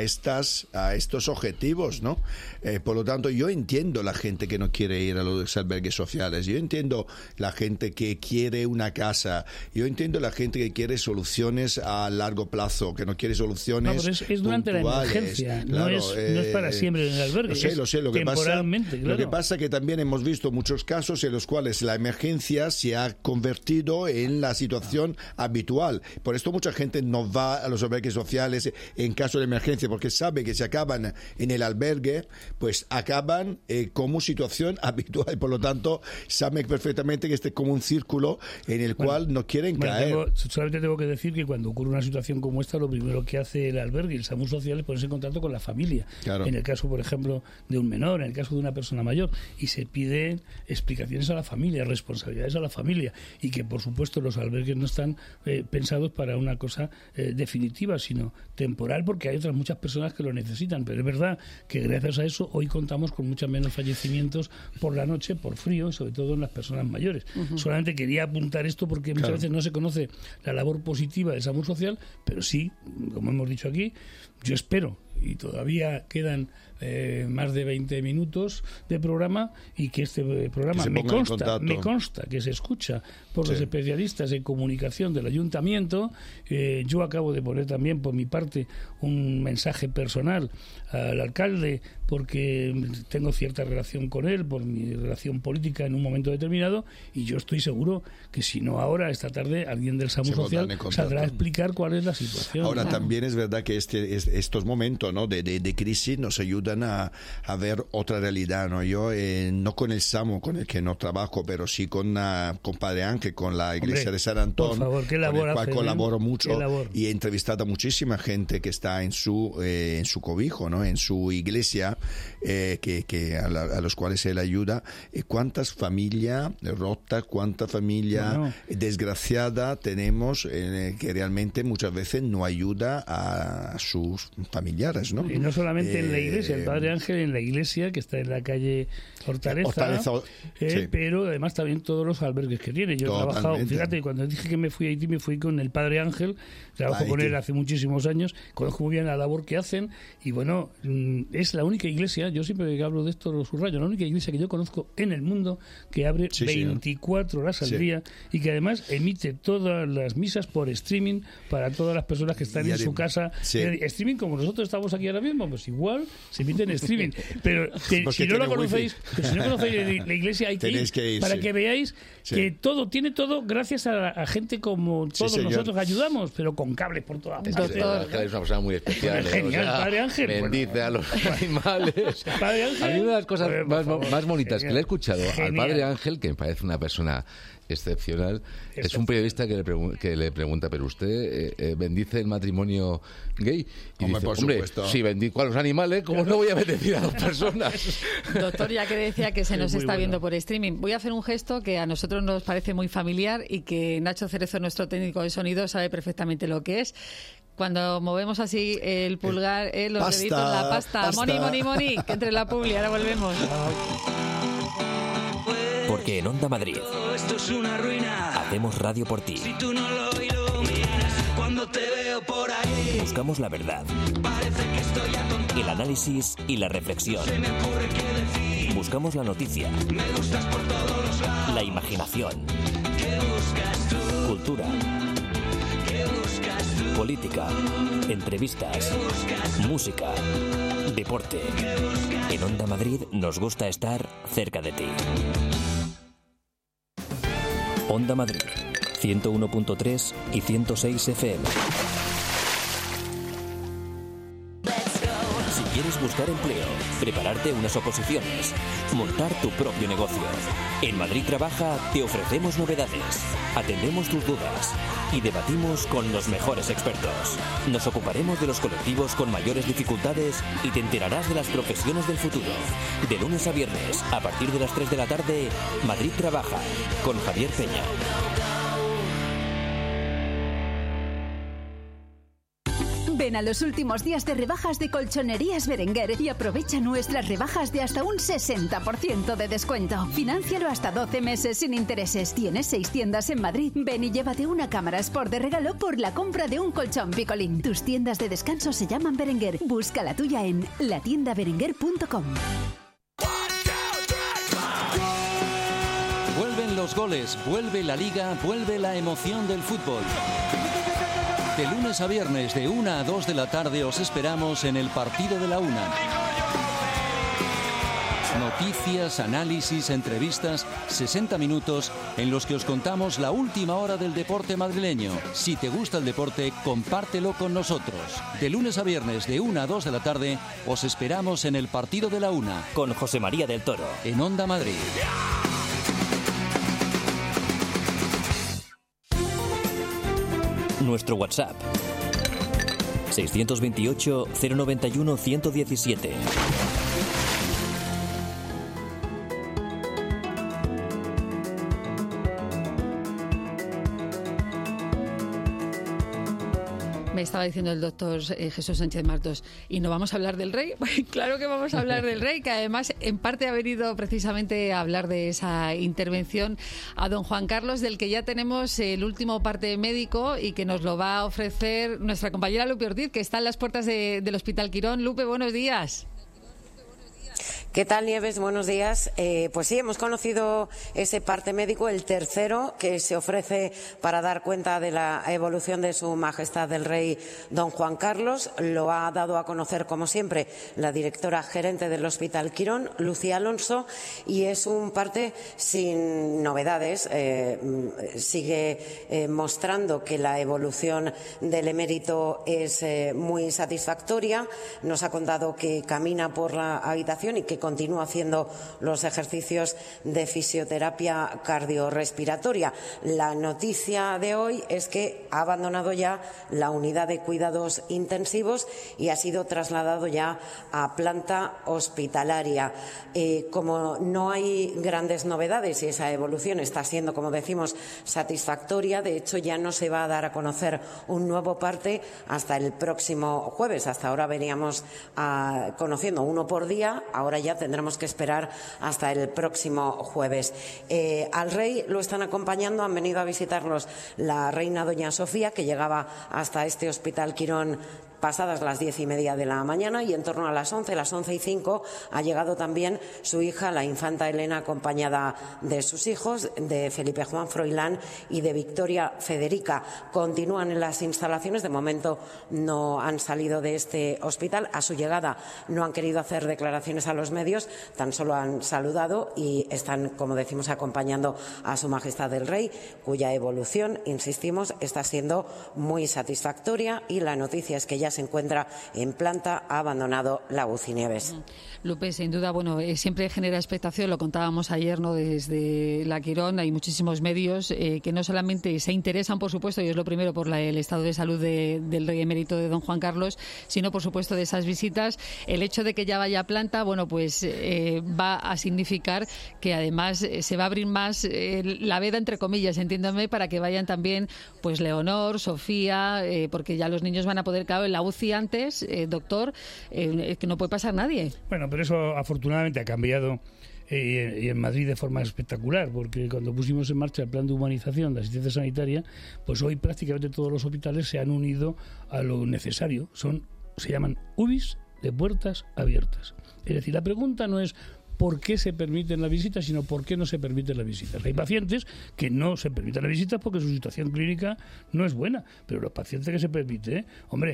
estos objetivos, ¿no? Por lo tanto, yo entiendo la gente que no quiere ir a los albergues sociales, yo entiendo la gente que quiere una casa, yo entiendo la gente que quiere soluciones a largo plazo, que no quiere soluciones pero es durante puntuales. La emergencia, claro, no es para siempre en el albergue. Lo sé. Lo que pasa que también hemos visto muchos casos en los cuales la emergencia se ha convertido en la situación habitual. Por esto mucha gente no va a los albergues sociales en caso de emergencia, porque sabe que si acaban en el albergue, pues acaban como situación habitual. Por lo tanto, saben perfectamente que este es como un círculo en el cual no quieren caer. Solamente tengo que decir que cuando ocurre una situación como esta, lo primero que hace el albergue y el SAMU social es ponerse en contacto con la familia. Claro. En el caso, por ejemplo, de un menor, en el caso de una persona mayor, y se piden explicaciones a la familia, responsabilidades a la familia, y que, por supuesto, los albergues no están pensados para una cosa definitiva, sino temporal, porque hay otras muchas personas que lo necesitan. Pero es verdad que gracias a eso hoy contamos con muchos menos fallecimientos por la noche, por frío, sobre todo en las personas mayores. Solamente quería apuntar esto porque muchas veces no se conoce la labor positiva del SAMU social, pero sí, como hemos dicho aquí, yo espero, y todavía quedan más de 20 minutos de programa, y que este programa me consta que se escucha por los especialistas en comunicación del ayuntamiento. Yo acabo de poner también por mi parte un mensaje personal al alcalde, porque tengo cierta relación con él por mi relación política en un momento determinado, y yo estoy seguro que si no ahora, esta tarde, alguien del SAMU social saldrá a explicar cuál es la situación. Ahora, también es verdad que estos momentos, ¿no?, de crisis nos ayudan a ver otra realidad, ¿no? Yo no con el SAMU, con el que no trabajo, pero sí con Padre Ángel, con la iglesia de San Antón, por favor, con el cual colaboro mucho, y he entrevistado a muchísima gente que está en su cobijo, ¿no?, en su iglesia, a los cuales él ayuda. ¿Cuántas familias rotas, cuánta familia desgraciada tenemos que realmente muchas veces no ayuda a sus familiares, ¿no? Y no solamente en la iglesia, el Padre Ángel en la iglesia, que está en la calle Hortaleza, pero además también todos los albergues que tiene. Yo he trabajado, fíjate, cuando dije que me fui a Haití, me fui con el Padre Ángel, trabajo con él hace muchísimos años, conozco muy bien la labor que hacen, y bueno, es la única iglesia, yo siempre que hablo de esto lo subrayo, la única iglesia que yo conozco en el mundo que abre 24 horas al día, y que además emite todas las misas por streaming para todas las personas que están en su casa. Streaming como nosotros estamos aquí ahora mismo, pues igual se emite en streaming. Pero si no lo conocéis, la iglesia hay que ir para que veáis que tiene todo gracias a gente como todos nosotros ayudamos, pero con cables por todas partes. Es una persona muy especial. Genial, Padre Ángel. Bendice a los animales. Padre Ángel. A mí una de las cosas más bonitas que le he escuchado al Padre Ángel, que me parece una persona excepcional, es un periodista que le pregunta, pero usted bendice el matrimonio gay, y dice, hombre, si bendigo a los animales, ¿cómo no voy a bendecir a las personas? Doctor, ya que decía que se nos está viendo por streaming, voy a hacer un gesto que a nosotros nos parece muy familiar y que Nacho Cerezo, nuestro técnico de sonido, sabe perfectamente lo que es. Cuando movemos así el pulgar, los deditos, la pasta. Moni, que entre la publi, ahora volvemos. Porque en Onda Madrid esto es una ruina. Hacemos radio por ti. Si tú no lo iluminas, cuando te veo por ahí, buscamos la verdad, parece que estoy atontado. el análisis y la reflexión. Se me ocurre qué decir. Buscamos la noticia, Me gustas por todos los lados. la imaginación, ¿Qué buscas tú? cultura, ¿Qué buscas tú? política, entrevistas, música, deporte. En Onda Madrid nos gusta estar cerca de ti. Onda Madrid, 101.3 y 106 FM. Let's go. ¿Quieres buscar empleo, prepararte unas oposiciones, montar tu propio negocio? En Madrid Trabaja te ofrecemos novedades, atendemos tus dudas y debatimos con los mejores expertos. Nos ocuparemos de los colectivos con mayores dificultades y te enterarás de las profesiones del futuro. De lunes a viernes, a partir de las 3 de la tarde, Madrid Trabaja, con Javier Peña. Ven a los últimos días de rebajas de Colchonerías Berenguer y aprovecha nuestras rebajas de hasta un 60% de descuento. Fináncialo hasta 12 meses sin intereses. Tienes 6 tiendas en Madrid. Ven y llévate una cámara Sport de regalo por la compra de un colchón Picolín. Tus tiendas de descanso se llaman Berenguer. Busca la tuya en latiendaberenguer.com. Vuelven los goles, vuelve la Liga, vuelve la emoción del fútbol. De lunes a viernes, de 1 a 2 de la tarde, os esperamos en el Partido de la Una. Noticias, análisis, entrevistas, 60 minutos en los que os contamos la última hora del deporte madrileño. Si te gusta el deporte, compártelo con nosotros. De lunes a viernes, de 1 a 2 de la tarde, os esperamos en el Partido de la Una. Con José María del Toro. En Onda Madrid. Nuestro WhatsApp 628 091 117. Me estaba diciendo el doctor Jesús Sánchez Martos, ¿y no vamos a hablar del rey? Claro que vamos a hablar del rey, que además en parte ha venido precisamente a hablar de esa intervención a don Juan Carlos, del que ya tenemos el último parte médico y que nos lo va a ofrecer nuestra compañera Lupe Ortiz, que está en las puertas del Hospital Quirón. Lupe, buenos días. ¿Qué tal, Nieves? Buenos días. Pues sí, hemos conocido ese parte médico, el tercero, que se ofrece para dar cuenta de la evolución de Su Majestad el Rey don Juan Carlos. Lo ha dado a conocer, como siempre, la directora gerente del Hospital Quirón, Lucía Alonso, y es un parte sin novedades. Sigue mostrando que la evolución del emérito es muy satisfactoria. Nos ha contado que camina por la habitación y que continúa haciendo los ejercicios de fisioterapia cardiorrespiratoria. La noticia de hoy es que ha abandonado ya la unidad de cuidados intensivos y ha sido trasladado ya a planta hospitalaria. Como no hay grandes novedades y esa evolución está siendo, como decimos, satisfactoria, de hecho ya no se va a dar a conocer un nuevo parte hasta el próximo jueves. Hasta ahora veníamos conociendo uno por día, ahora ya tendremos que esperar hasta el próximo jueves. Al rey lo están acompañando, han venido a visitarlos la reina doña Sofía, que llegaba hasta este Hospital Quirón pasadas las 10:30 de la mañana, y en torno a las 11:05, ha llegado también su hija, la infanta Elena, acompañada de sus hijos, de Felipe Juan Froilán y de Victoria Federica. Continúan en las instalaciones, de momento no han salido de este hospital. A su llegada no han querido hacer declaraciones a los medios, tan solo han saludado y están, como decimos, acompañando a Su Majestad el Rey, cuya evolución, insistimos, está siendo muy satisfactoria, y la noticia es que ya se encuentra en planta, ha abandonado la UCI. Nieves. Lupe, sin duda, bueno, siempre genera expectación, lo contábamos ayer, ¿no? Desde la Quirón hay muchísimos medios que no solamente se interesan, por supuesto, y es lo primero, por el estado de salud del rey emérito de don Juan Carlos, sino, por supuesto, de esas visitas. El hecho de que ya vaya a planta, bueno, pues va a significar que además se va a abrir más la veda, entre comillas, entiéndame, para que vayan también pues Leonor, Sofía, porque ya los niños van a poder, claro, en la UCI antes, doctor, que no puede pasar nadie. Bueno, pero eso afortunadamente ha cambiado y en Madrid de forma espectacular, porque cuando pusimos en marcha el plan de humanización de asistencia sanitaria, pues hoy prácticamente todos los hospitales se han unido a lo necesario. Se llaman UBIs de puertas abiertas. Es decir, la pregunta no es por qué se permiten las visitas, sino por qué no se permiten las visitas. Hay pacientes que no se permiten las visitas porque su situación clínica no es buena, pero los pacientes que se permiten, hombre,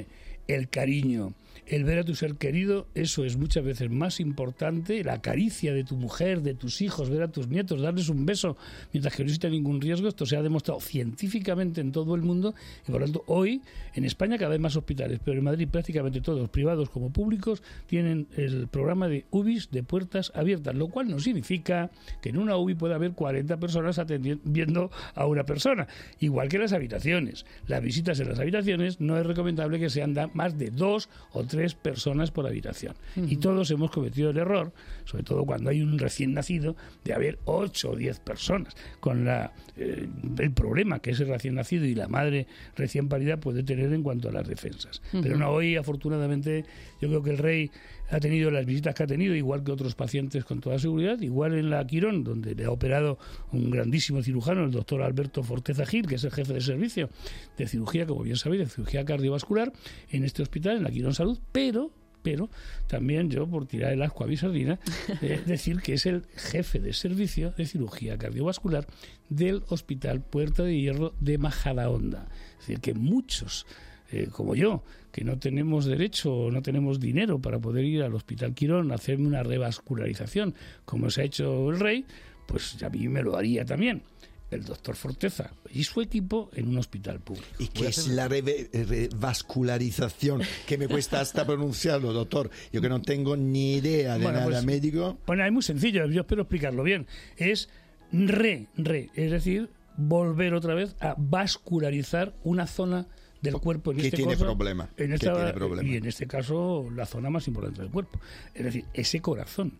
el cariño, el ver a tu ser querido, eso es muchas veces más importante, la caricia de tu mujer, de tus hijos, ver a tus nietos, darles un beso, mientras que no existe ningún riesgo. Esto se ha demostrado científicamente en todo el mundo y por lo tanto hoy en España cada vez más hospitales, pero en Madrid prácticamente todos, privados como públicos, tienen el programa de UBIs de puertas abiertas, lo cual no significa que en una UBI pueda haber 40 personas atendiendo a una persona, igual que las habitaciones. Las visitas en las habitaciones no es recomendable que sean más de 2 o 3 personas por habitación. Y todos hemos cometido el error, sobre todo cuando hay un recién nacido, de haber 8 o 10 personas, con el problema que ese recién nacido y la madre recién parida puede tener en cuanto a las defensas. Pero no, hoy afortunadamente yo creo que el Rey ha tenido las visitas que ha tenido, igual que otros pacientes con toda seguridad, igual en la Quirón, donde le ha operado un grandísimo cirujano, el doctor Alberto Forteza Gil, que es el jefe de servicio de cirugía, como bien sabéis, de cirugía cardiovascular, en este hospital, en la Quirón Salud, pero también yo, por tirar el asco a mi sardina, decir que es el jefe de servicio de cirugía cardiovascular del Hospital Puerta de Hierro de Majadahonda. Es decir, que muchos, como yo, que no tenemos derecho o no tenemos dinero para poder ir al Hospital Quirón a hacerme una revascularización, como se ha hecho el Rey, pues a mí me lo haría también el doctor Forteza y su equipo en un hospital público. ¿Y qué es la revascularización? Que me cuesta hasta pronunciarlo, doctor. Yo que no tengo ni idea de nada médico. Bueno, es muy sencillo, yo espero explicarlo bien. Es es decir, volver otra vez a vascularizar una zona del cuerpo. ¿Qué tiene problema? Y en este caso, la zona más importante del cuerpo. Es decir, ese corazón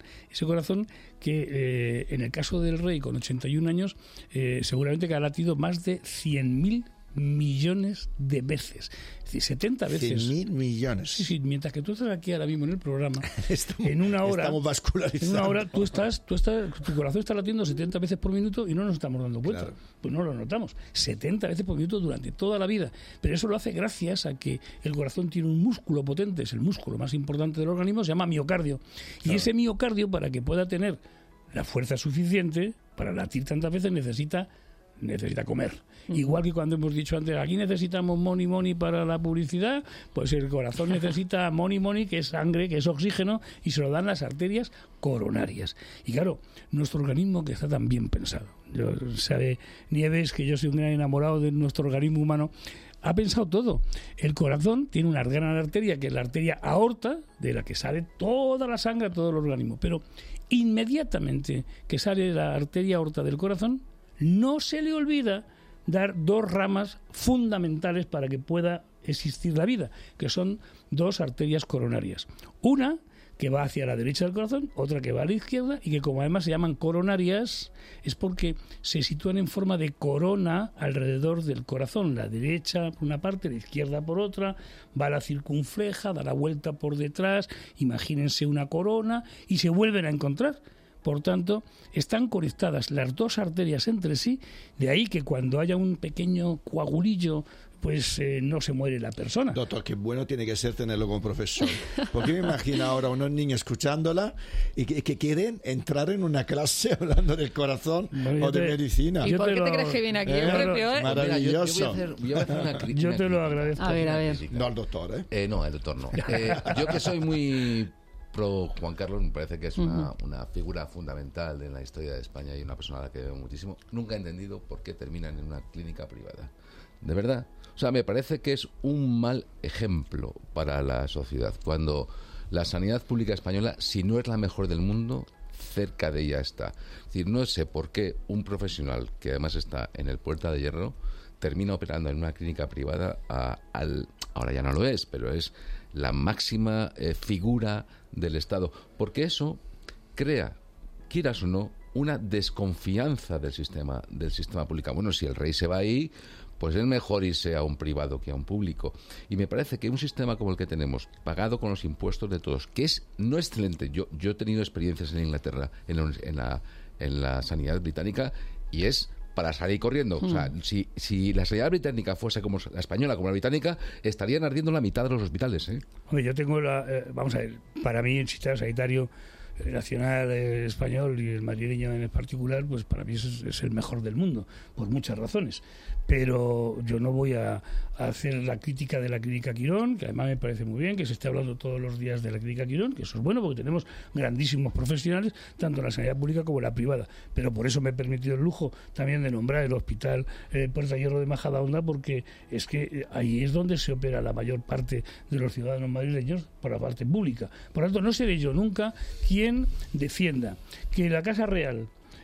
que en el caso del Rey, con 81 años, seguramente que ha latido más de 100.000 millones de veces. Es decir, 70 veces. 100.000 millones. Sí, mientras que tú estás aquí ahora mismo en el programa, en una hora, estamos vascularizando. En una hora tu corazón está latiendo 70 veces por minuto y no nos estamos dando cuenta. Claro. Pues no lo notamos. 70 veces por minuto durante toda la vida. Pero eso lo hace gracias a que el corazón tiene un músculo potente, es el músculo más importante del organismo, se llama miocardio. Y ese miocardio, para que pueda tener la fuerza suficiente para latir tantas veces, necesita comer. Igual que cuando hemos dicho antes, aquí necesitamos money para la publicidad, pues el corazón necesita money, que es sangre, que es oxígeno, y se lo dan las arterias coronarias. Y claro, nuestro organismo, que está tan bien pensado, sabe Nieves que yo soy un gran enamorado de nuestro organismo humano, ha pensado todo. El corazón tiene una gran arteria, que es la arteria aorta, de la que sale toda la sangre a todo el organismo, pero inmediatamente que sale la arteria aorta del corazón, no se le olvida dar 2 ramas fundamentales para que pueda existir la vida, que son 2 arterias coronarias. Una que va hacia la derecha del corazón, otra que va a la izquierda, y que como además se llaman coronarias, es porque se sitúan en forma de corona alrededor del corazón. La derecha por una parte, la izquierda por otra, va a la circunfleja, da la vuelta por detrás, imagínense una corona, y se vuelven a encontrar. Por tanto, están conectadas las 2 arterias entre sí, de ahí que cuando haya un pequeño coagulillo, pues no se muere la persona. Doctor, qué bueno tiene que ser tenerlo como profesor. Porque me imagino ahora unos niños escuchándola y que quieren entrar en una clase hablando del corazón o de medicina. ¿Y por qué te crees que viene aquí? Maravilloso. Yo te lo agradezco. A ver. No al doctor, ¿eh? No, el doctor no. Yo que soy muy pro Juan Carlos, me parece que es una figura fundamental en la historia de España y una persona a la que veo muchísimo. Nunca he entendido por qué terminan en una clínica privada. De verdad. O sea, me parece que es un mal ejemplo para la sociedad. Cuando la sanidad pública española, si no es la mejor del mundo, cerca de ella está. Es decir, no sé por qué un profesional que además está en el Puerta de Hierro termina operando en una clínica privada ahora ya no lo es, pero es la máxima figura del Estado, porque eso crea, quieras o no, una desconfianza del sistema público. Bueno, si el Rey se va ahí, pues es mejor irse a un privado que a un público. Y me parece que un sistema como el que tenemos, pagado con los impuestos de todos, que es no excelente. Yo he tenido experiencias en Inglaterra, en la sanidad británica, y es para salir corriendo. O sea, si la sanidad británica fuese como la española, como la británica, estarían ardiendo la mitad de los hospitales, ¿eh? Hombre, yo tengo vamos a ver, para mí el sistema sanitario nacional español y el madrileño en particular, pues para mí es el mejor del mundo, por muchas razones. Pero yo no voy a hacer la crítica de la Clínica Quirón, que además me parece muy bien que se esté hablando todos los días de la Clínica Quirón, que eso es bueno porque tenemos grandísimos profesionales, tanto en la sanidad pública como en la privada. Pero por eso me he permitido el lujo también de nombrar el Hospital Puerta Hierro de Majadahonda, porque es que ahí es donde se opera la mayor parte de los ciudadanos madrileños por la parte pública. Por lo tanto, no seré yo nunca quien defienda que la Casa Real,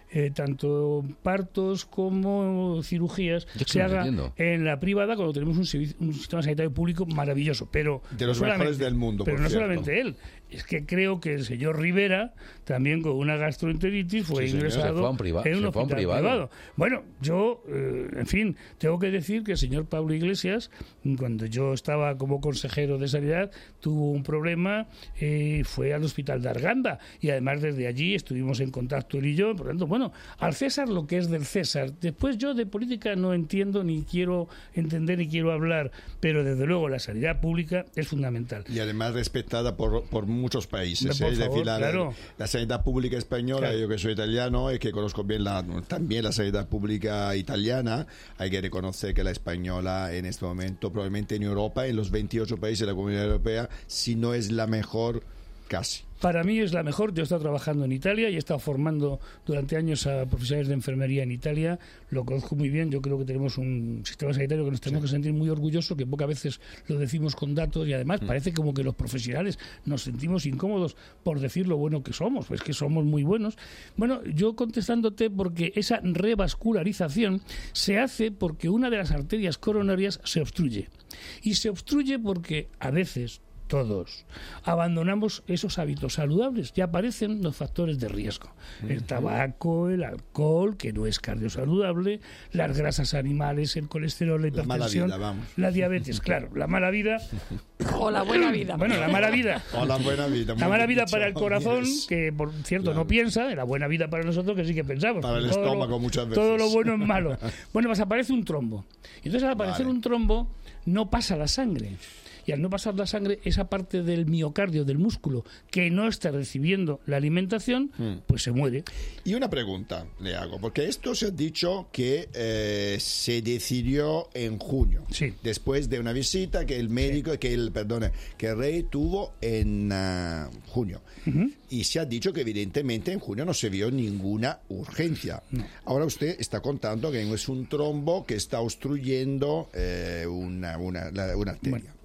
tanto partos como cirugías, se haga en la privada cuando tenemos un sistema sanitario público maravilloso, pero de los mejores del mundo. Pero no solamente él, es que creo que el señor Rivera, también con una gastroenteritis, fue ingresado en un hospital privado. Bueno, yo, en fin, tengo que decir que el señor Pablo Iglesias, cuando yo estaba como consejero de Sanidad, tuvo un problema, fue al hospital de Arganda, y además desde allí estuvimos en contacto él y yo. Por lo tanto, bueno, al César lo que es del César. Después yo de política no entiendo, ni quiero entender, ni quiero hablar, pero desde luego la sanidad pública es fundamental. Y además respetada por muchos países. Por favor, decir, claro. La sanidad pública española, claro. Yo que soy italiano y que conozco bien también la sanidad pública italiana, hay que reconocer que la española en este momento, probablemente en Europa, en los 28 países de la Comunidad Europea, si no es la mejor, casi. Para mí es la mejor. Yo he estado trabajando en Italia y he estado formando durante años a profesionales de enfermería en Italia. Lo conozco muy bien. Yo creo que tenemos un sistema sanitario que nos tenemos que sentir muy orgullosos, que pocas veces lo decimos con datos, y además parece como que los profesionales nos sentimos incómodos por decir lo bueno que somos. Pues que somos muy buenos. Bueno, yo contestándote, porque esa revascularización se hace porque una de las arterias coronarias se obstruye. Y se obstruye porque a veces todos abandonamos esos hábitos saludables y aparecen los factores de riesgo. El tabaco, el alcohol, que no es cardiosaludable, las grasas animales, el colesterol, la hipertensión, la diabetes, claro, la mala vida o la buena vida. Bueno, la mala vida. O la buena vida. La mala vida para el corazón, que por cierto no piensa, la buena vida para nosotros, que sí que pensamos. Para el estómago muchas veces. Todo lo bueno es malo. Bueno, pues aparece un trombo. Y entonces al aparecer un trombo no pasa la sangre. Y al no pasar la sangre, esa parte del miocardio, del músculo, que no está recibiendo la alimentación, pues se muere. Y una pregunta le hago, porque esto se ha dicho que se decidió en junio, después de una visita que el médico, que el rey tuvo en junio. Y se ha dicho que evidentemente en junio no se vio ninguna urgencia. No. Ahora usted está contando que es un trombo que está obstruyendo una arteria. Bueno.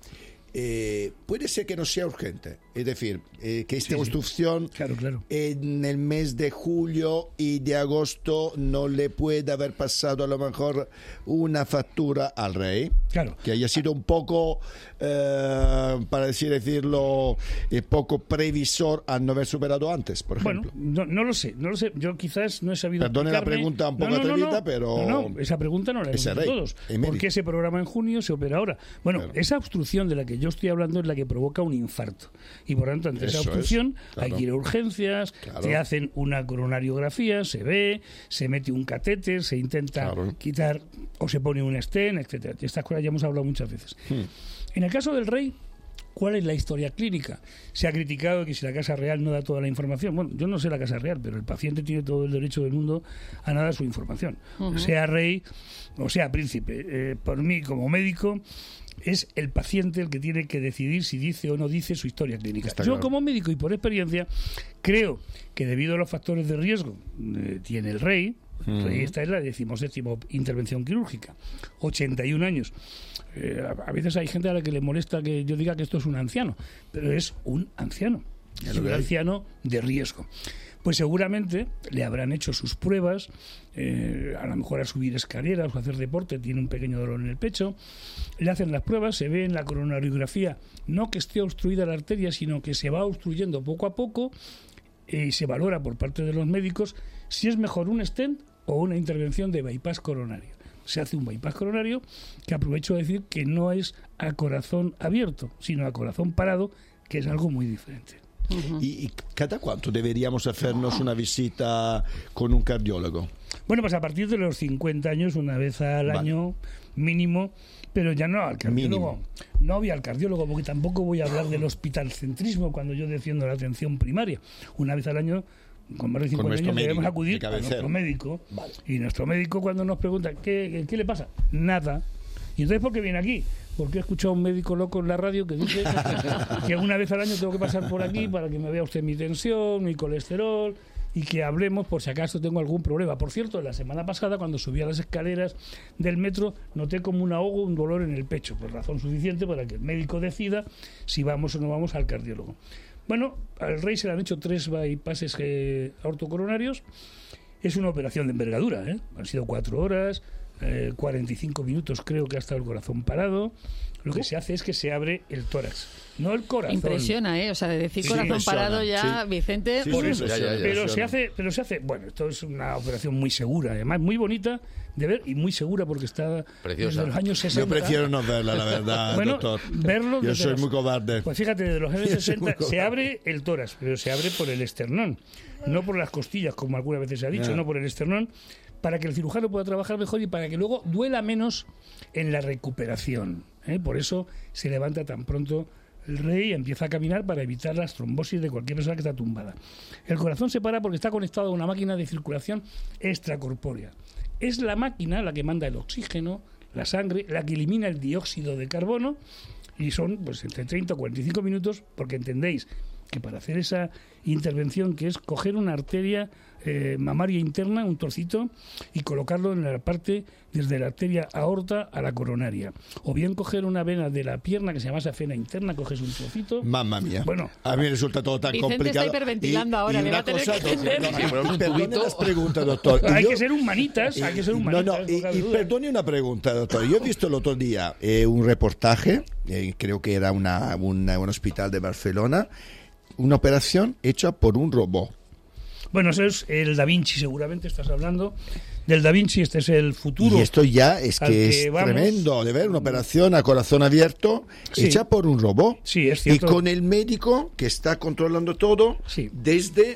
Puede ser que no sea urgente, es decir, que esta obstrucción en el mes de julio y de agosto no le puede haber pasado a lo mejor una factura al rey, que haya sido un poco, para decirlo, poco previsor al no haber superado antes, por ejemplo. Bueno, no lo sé, yo quizás no he sabido. Perdone la pregunta un poco atrevida, pero no, esa pregunta no la hemos hecho todos. ¿Por qué se programa en junio, se opera ahora? Bueno, esa obstrucción de la que yo estoy hablando es la que provoca un infarto, y por tanto ante esa obstrucción hay que ir a urgencias, te hacen una coronariografía, se ve, se mete un catéter, se intenta quitar o se pone un stent, etcétera. De estas cosas ya hemos hablado muchas veces. En el caso del rey, ¿cuál es la historia clínica? Se ha criticado que si la Casa Real no da toda la información. Bueno, yo no sé la Casa Real, pero el paciente tiene todo el derecho del mundo a no dar su información. Sea rey o sea príncipe. Por mí, como médico, es el paciente el que tiene que decidir si dice o no dice su historia clínica. Yo, como médico y por experiencia, creo que debido a los factores de riesgo tiene el rey. Esta es la 17ª intervención quirúrgica, 81 años. A veces hay gente a la que le molesta que yo diga que esto es un anciano, pero es un anciano, es un anciano de riesgo. Pues seguramente le habrán hecho sus pruebas, a lo mejor a subir escaleras o a hacer deporte, tiene un pequeño dolor en el pecho, le hacen las pruebas, se ve en la coronariografía no que esté obstruida la arteria, sino que se va obstruyendo poco a poco, y se valora por parte de los médicos si es mejor un stent o una intervención de bypass coronario. Se hace un bypass coronario, que aprovecho de decir que no es a corazón abierto, sino a corazón parado, que es algo muy diferente. ¿Y cada cuánto deberíamos hacernos una visita con un cardiólogo? Bueno, pues a partir de los 50 años, una vez al año mínimo, pero ya no al cardiólogo. No voy al cardiólogo, porque tampoco voy a hablar del hospitalcentrismo cuando yo defiendo la atención primaria. Una vez al año, con más de 50 años, debemos acudir a nuestro médico. Vale. Y nuestro médico, cuando nos pregunta ¿qué le pasa? Nada. ¿Y entonces por qué viene aquí? Porque he escuchado a un médico loco en la radio que dice que una vez al año tengo que pasar por aquí para que me vea usted mi tensión, mi colesterol, y que hablemos por si acaso tengo algún problema. Por cierto, la semana pasada, cuando subí a las escaleras del metro, noté como un ahogo, un dolor en el pecho, por razón suficiente para que el médico decida si vamos o no vamos al cardiólogo. Bueno, al rey se le han hecho 3 bypasses aortocoronarios. Es una operación de envergadura, ¿eh? Han sido 4 horas, 45 minutos creo que ha estado el corazón parado. Lo que se hace es que se abre el tórax, no el corazón. Impresiona, ¿eh? O sea, de decir corazón parado ya, Vicente... Pero se hace... Bueno, esto es una operación muy segura, además muy bonita de ver y muy segura porque está preciosa. Desde los años 60. Yo prefiero no verla, la verdad, bueno, doctor. Verlo yo soy muy cobarde. Pues fíjate, desde los años 60 se abre el tórax, pero se abre por el esternón, no por las costillas, como algunas veces se ha dicho, no por el esternón, para que el cirujano pueda trabajar mejor y para que luego duela menos en la recuperación. Por eso se levanta tan pronto el rey y empieza a caminar para evitar las trombosis de cualquier persona que está tumbada. El corazón se para porque está conectado a una máquina de circulación extracorpórea. Es la máquina la que manda el oxígeno, la sangre, la que elimina el dióxido de carbono, y son pues entre 30 o 45 minutos, porque entendéis que para hacer esa intervención, que es coger una arteria mamaria interna, un trocito, y colocarlo en la parte desde la arteria aorta a la coronaria. O bien coger una vena de la pierna, que se llama esa vena interna, coges un trocito. Mamma mía. Bueno, a mí me resulta todo tan Vicente complicado. Está hiperventilando ahora, le va a tener que entender. Perdone las preguntas, doctor. Hay que ser humanitas, hay que ser humanitas. Y perdone una pregunta, doctor. Yo he visto el otro día un reportaje, creo que era un hospital de Barcelona, una operación hecha por un robot. Bueno, eso es el Da Vinci, seguramente estás hablando del Da Vinci, este es el futuro. Y esto ya es que es tremendo de ver una operación a corazón abierto hecha por un robot. Sí, es cierto. Y con el médico que está controlando todo desde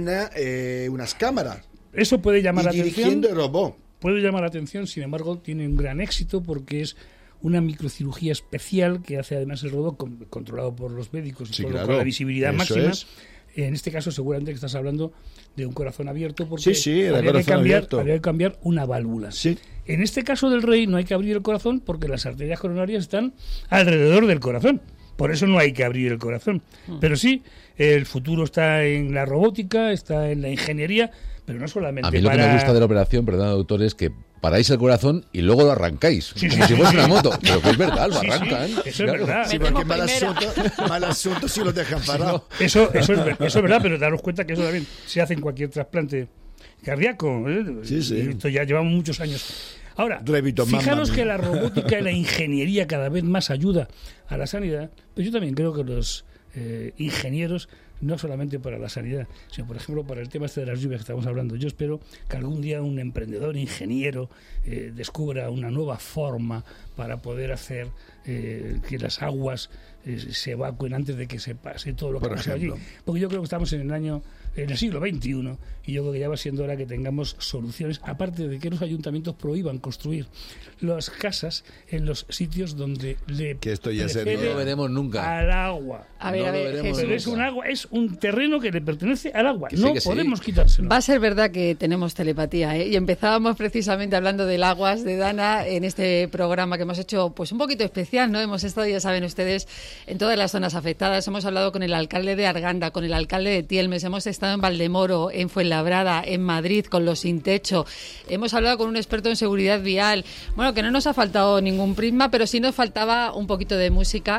unas cámaras. Eso puede llamar la atención. Dirigiendo el robot. Puede llamar la atención, sin embargo, tiene un gran éxito porque es una microcirugía especial que hace además el robot controlado por los médicos y con la visibilidad máxima. En este caso seguramente que estás hablando de un corazón abierto porque habría que cambiar una válvula. Sí. En este caso del rey no hay que abrir el corazón porque las arterias coronarias están alrededor del corazón. Por eso no hay que abrir el corazón. Pero sí, el futuro está en la robótica, está en la ingeniería, pero no solamente. A mí lo que me gusta de la operación, perdón, doctor, es que paráis el corazón y luego lo arrancáis, como si fuese una moto, pero que es verdad, lo arrancan. Eso es verdad. Sí, porque mal asunto si lo dejan parado. Eso es verdad, pero daros cuenta que eso también se hace en cualquier trasplante cardíaco. Sí. Esto ya llevamos muchos años. Ahora, fijaros que la robótica y la ingeniería cada vez más ayuda a la sanidad, pero yo también creo que los ingenieros, no solamente para la sanidad, sino por ejemplo para el tema de las lluvias que estamos hablando. Yo espero que algún día un emprendedor, ingeniero, descubra una nueva forma para poder hacer que las aguas se evacúen antes de que se pase todo lo que pasa allí. Porque yo creo que estamos en el siglo XXI y yo creo que ya va siendo hora que tengamos soluciones, aparte de que los ayuntamientos prohíban construir las casas en los sitios donde que esto ya no lo veremos nunca al agua. A ver, pero es un agua, es un terreno que le pertenece al agua. No podemos quitárselo. Va a ser verdad que tenemos telepatía, ¿eh? Y empezábamos precisamente hablando del aguas de Dana en este programa que hemos hecho pues un poquito especial, ¿no? Hemos estado, ya saben ustedes, en todas las zonas afectadas. Hemos hablado con el alcalde de Arganda, con el alcalde de Tielmes, hemos estado en Valdemoro, en Fuenlabrada, en Madrid, con los sin techo. Hemos hablado con un experto en seguridad vial. Bueno, que no nos ha faltado ningún prisma, pero sí nos faltaba un poquito de música,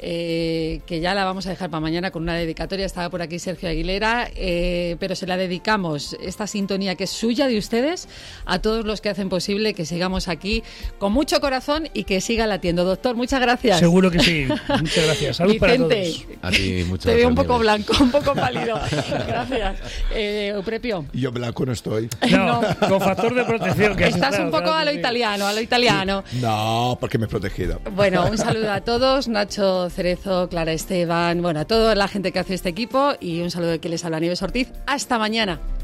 que ya la vamos a dejar para mañana con una dedicatoria. Estaba por aquí Sergio Aguilera, pero se la dedicamos, esta sintonía que es suya, de ustedes, a todos los que hacen posible que sigamos aquí con mucho corazón y que siga latiendo. Doctor, muchas gracias. Seguro que sí. Muchas gracias. Salud Vicente, para todos. A ti, muchas te veo un poco Nieves. blanco, un poco pálido. Gracias. Euprepio. Yo blanco no estoy. No, con factor de protección. Que Estás un poco a lo italiano, No, porque me he protegido. Bueno, un saludo a todos, Nacho Cerezo, Clara Esteban, bueno, a toda la gente que hace este equipo y un saludo de que les habla Nieves Ortiz. Hasta mañana.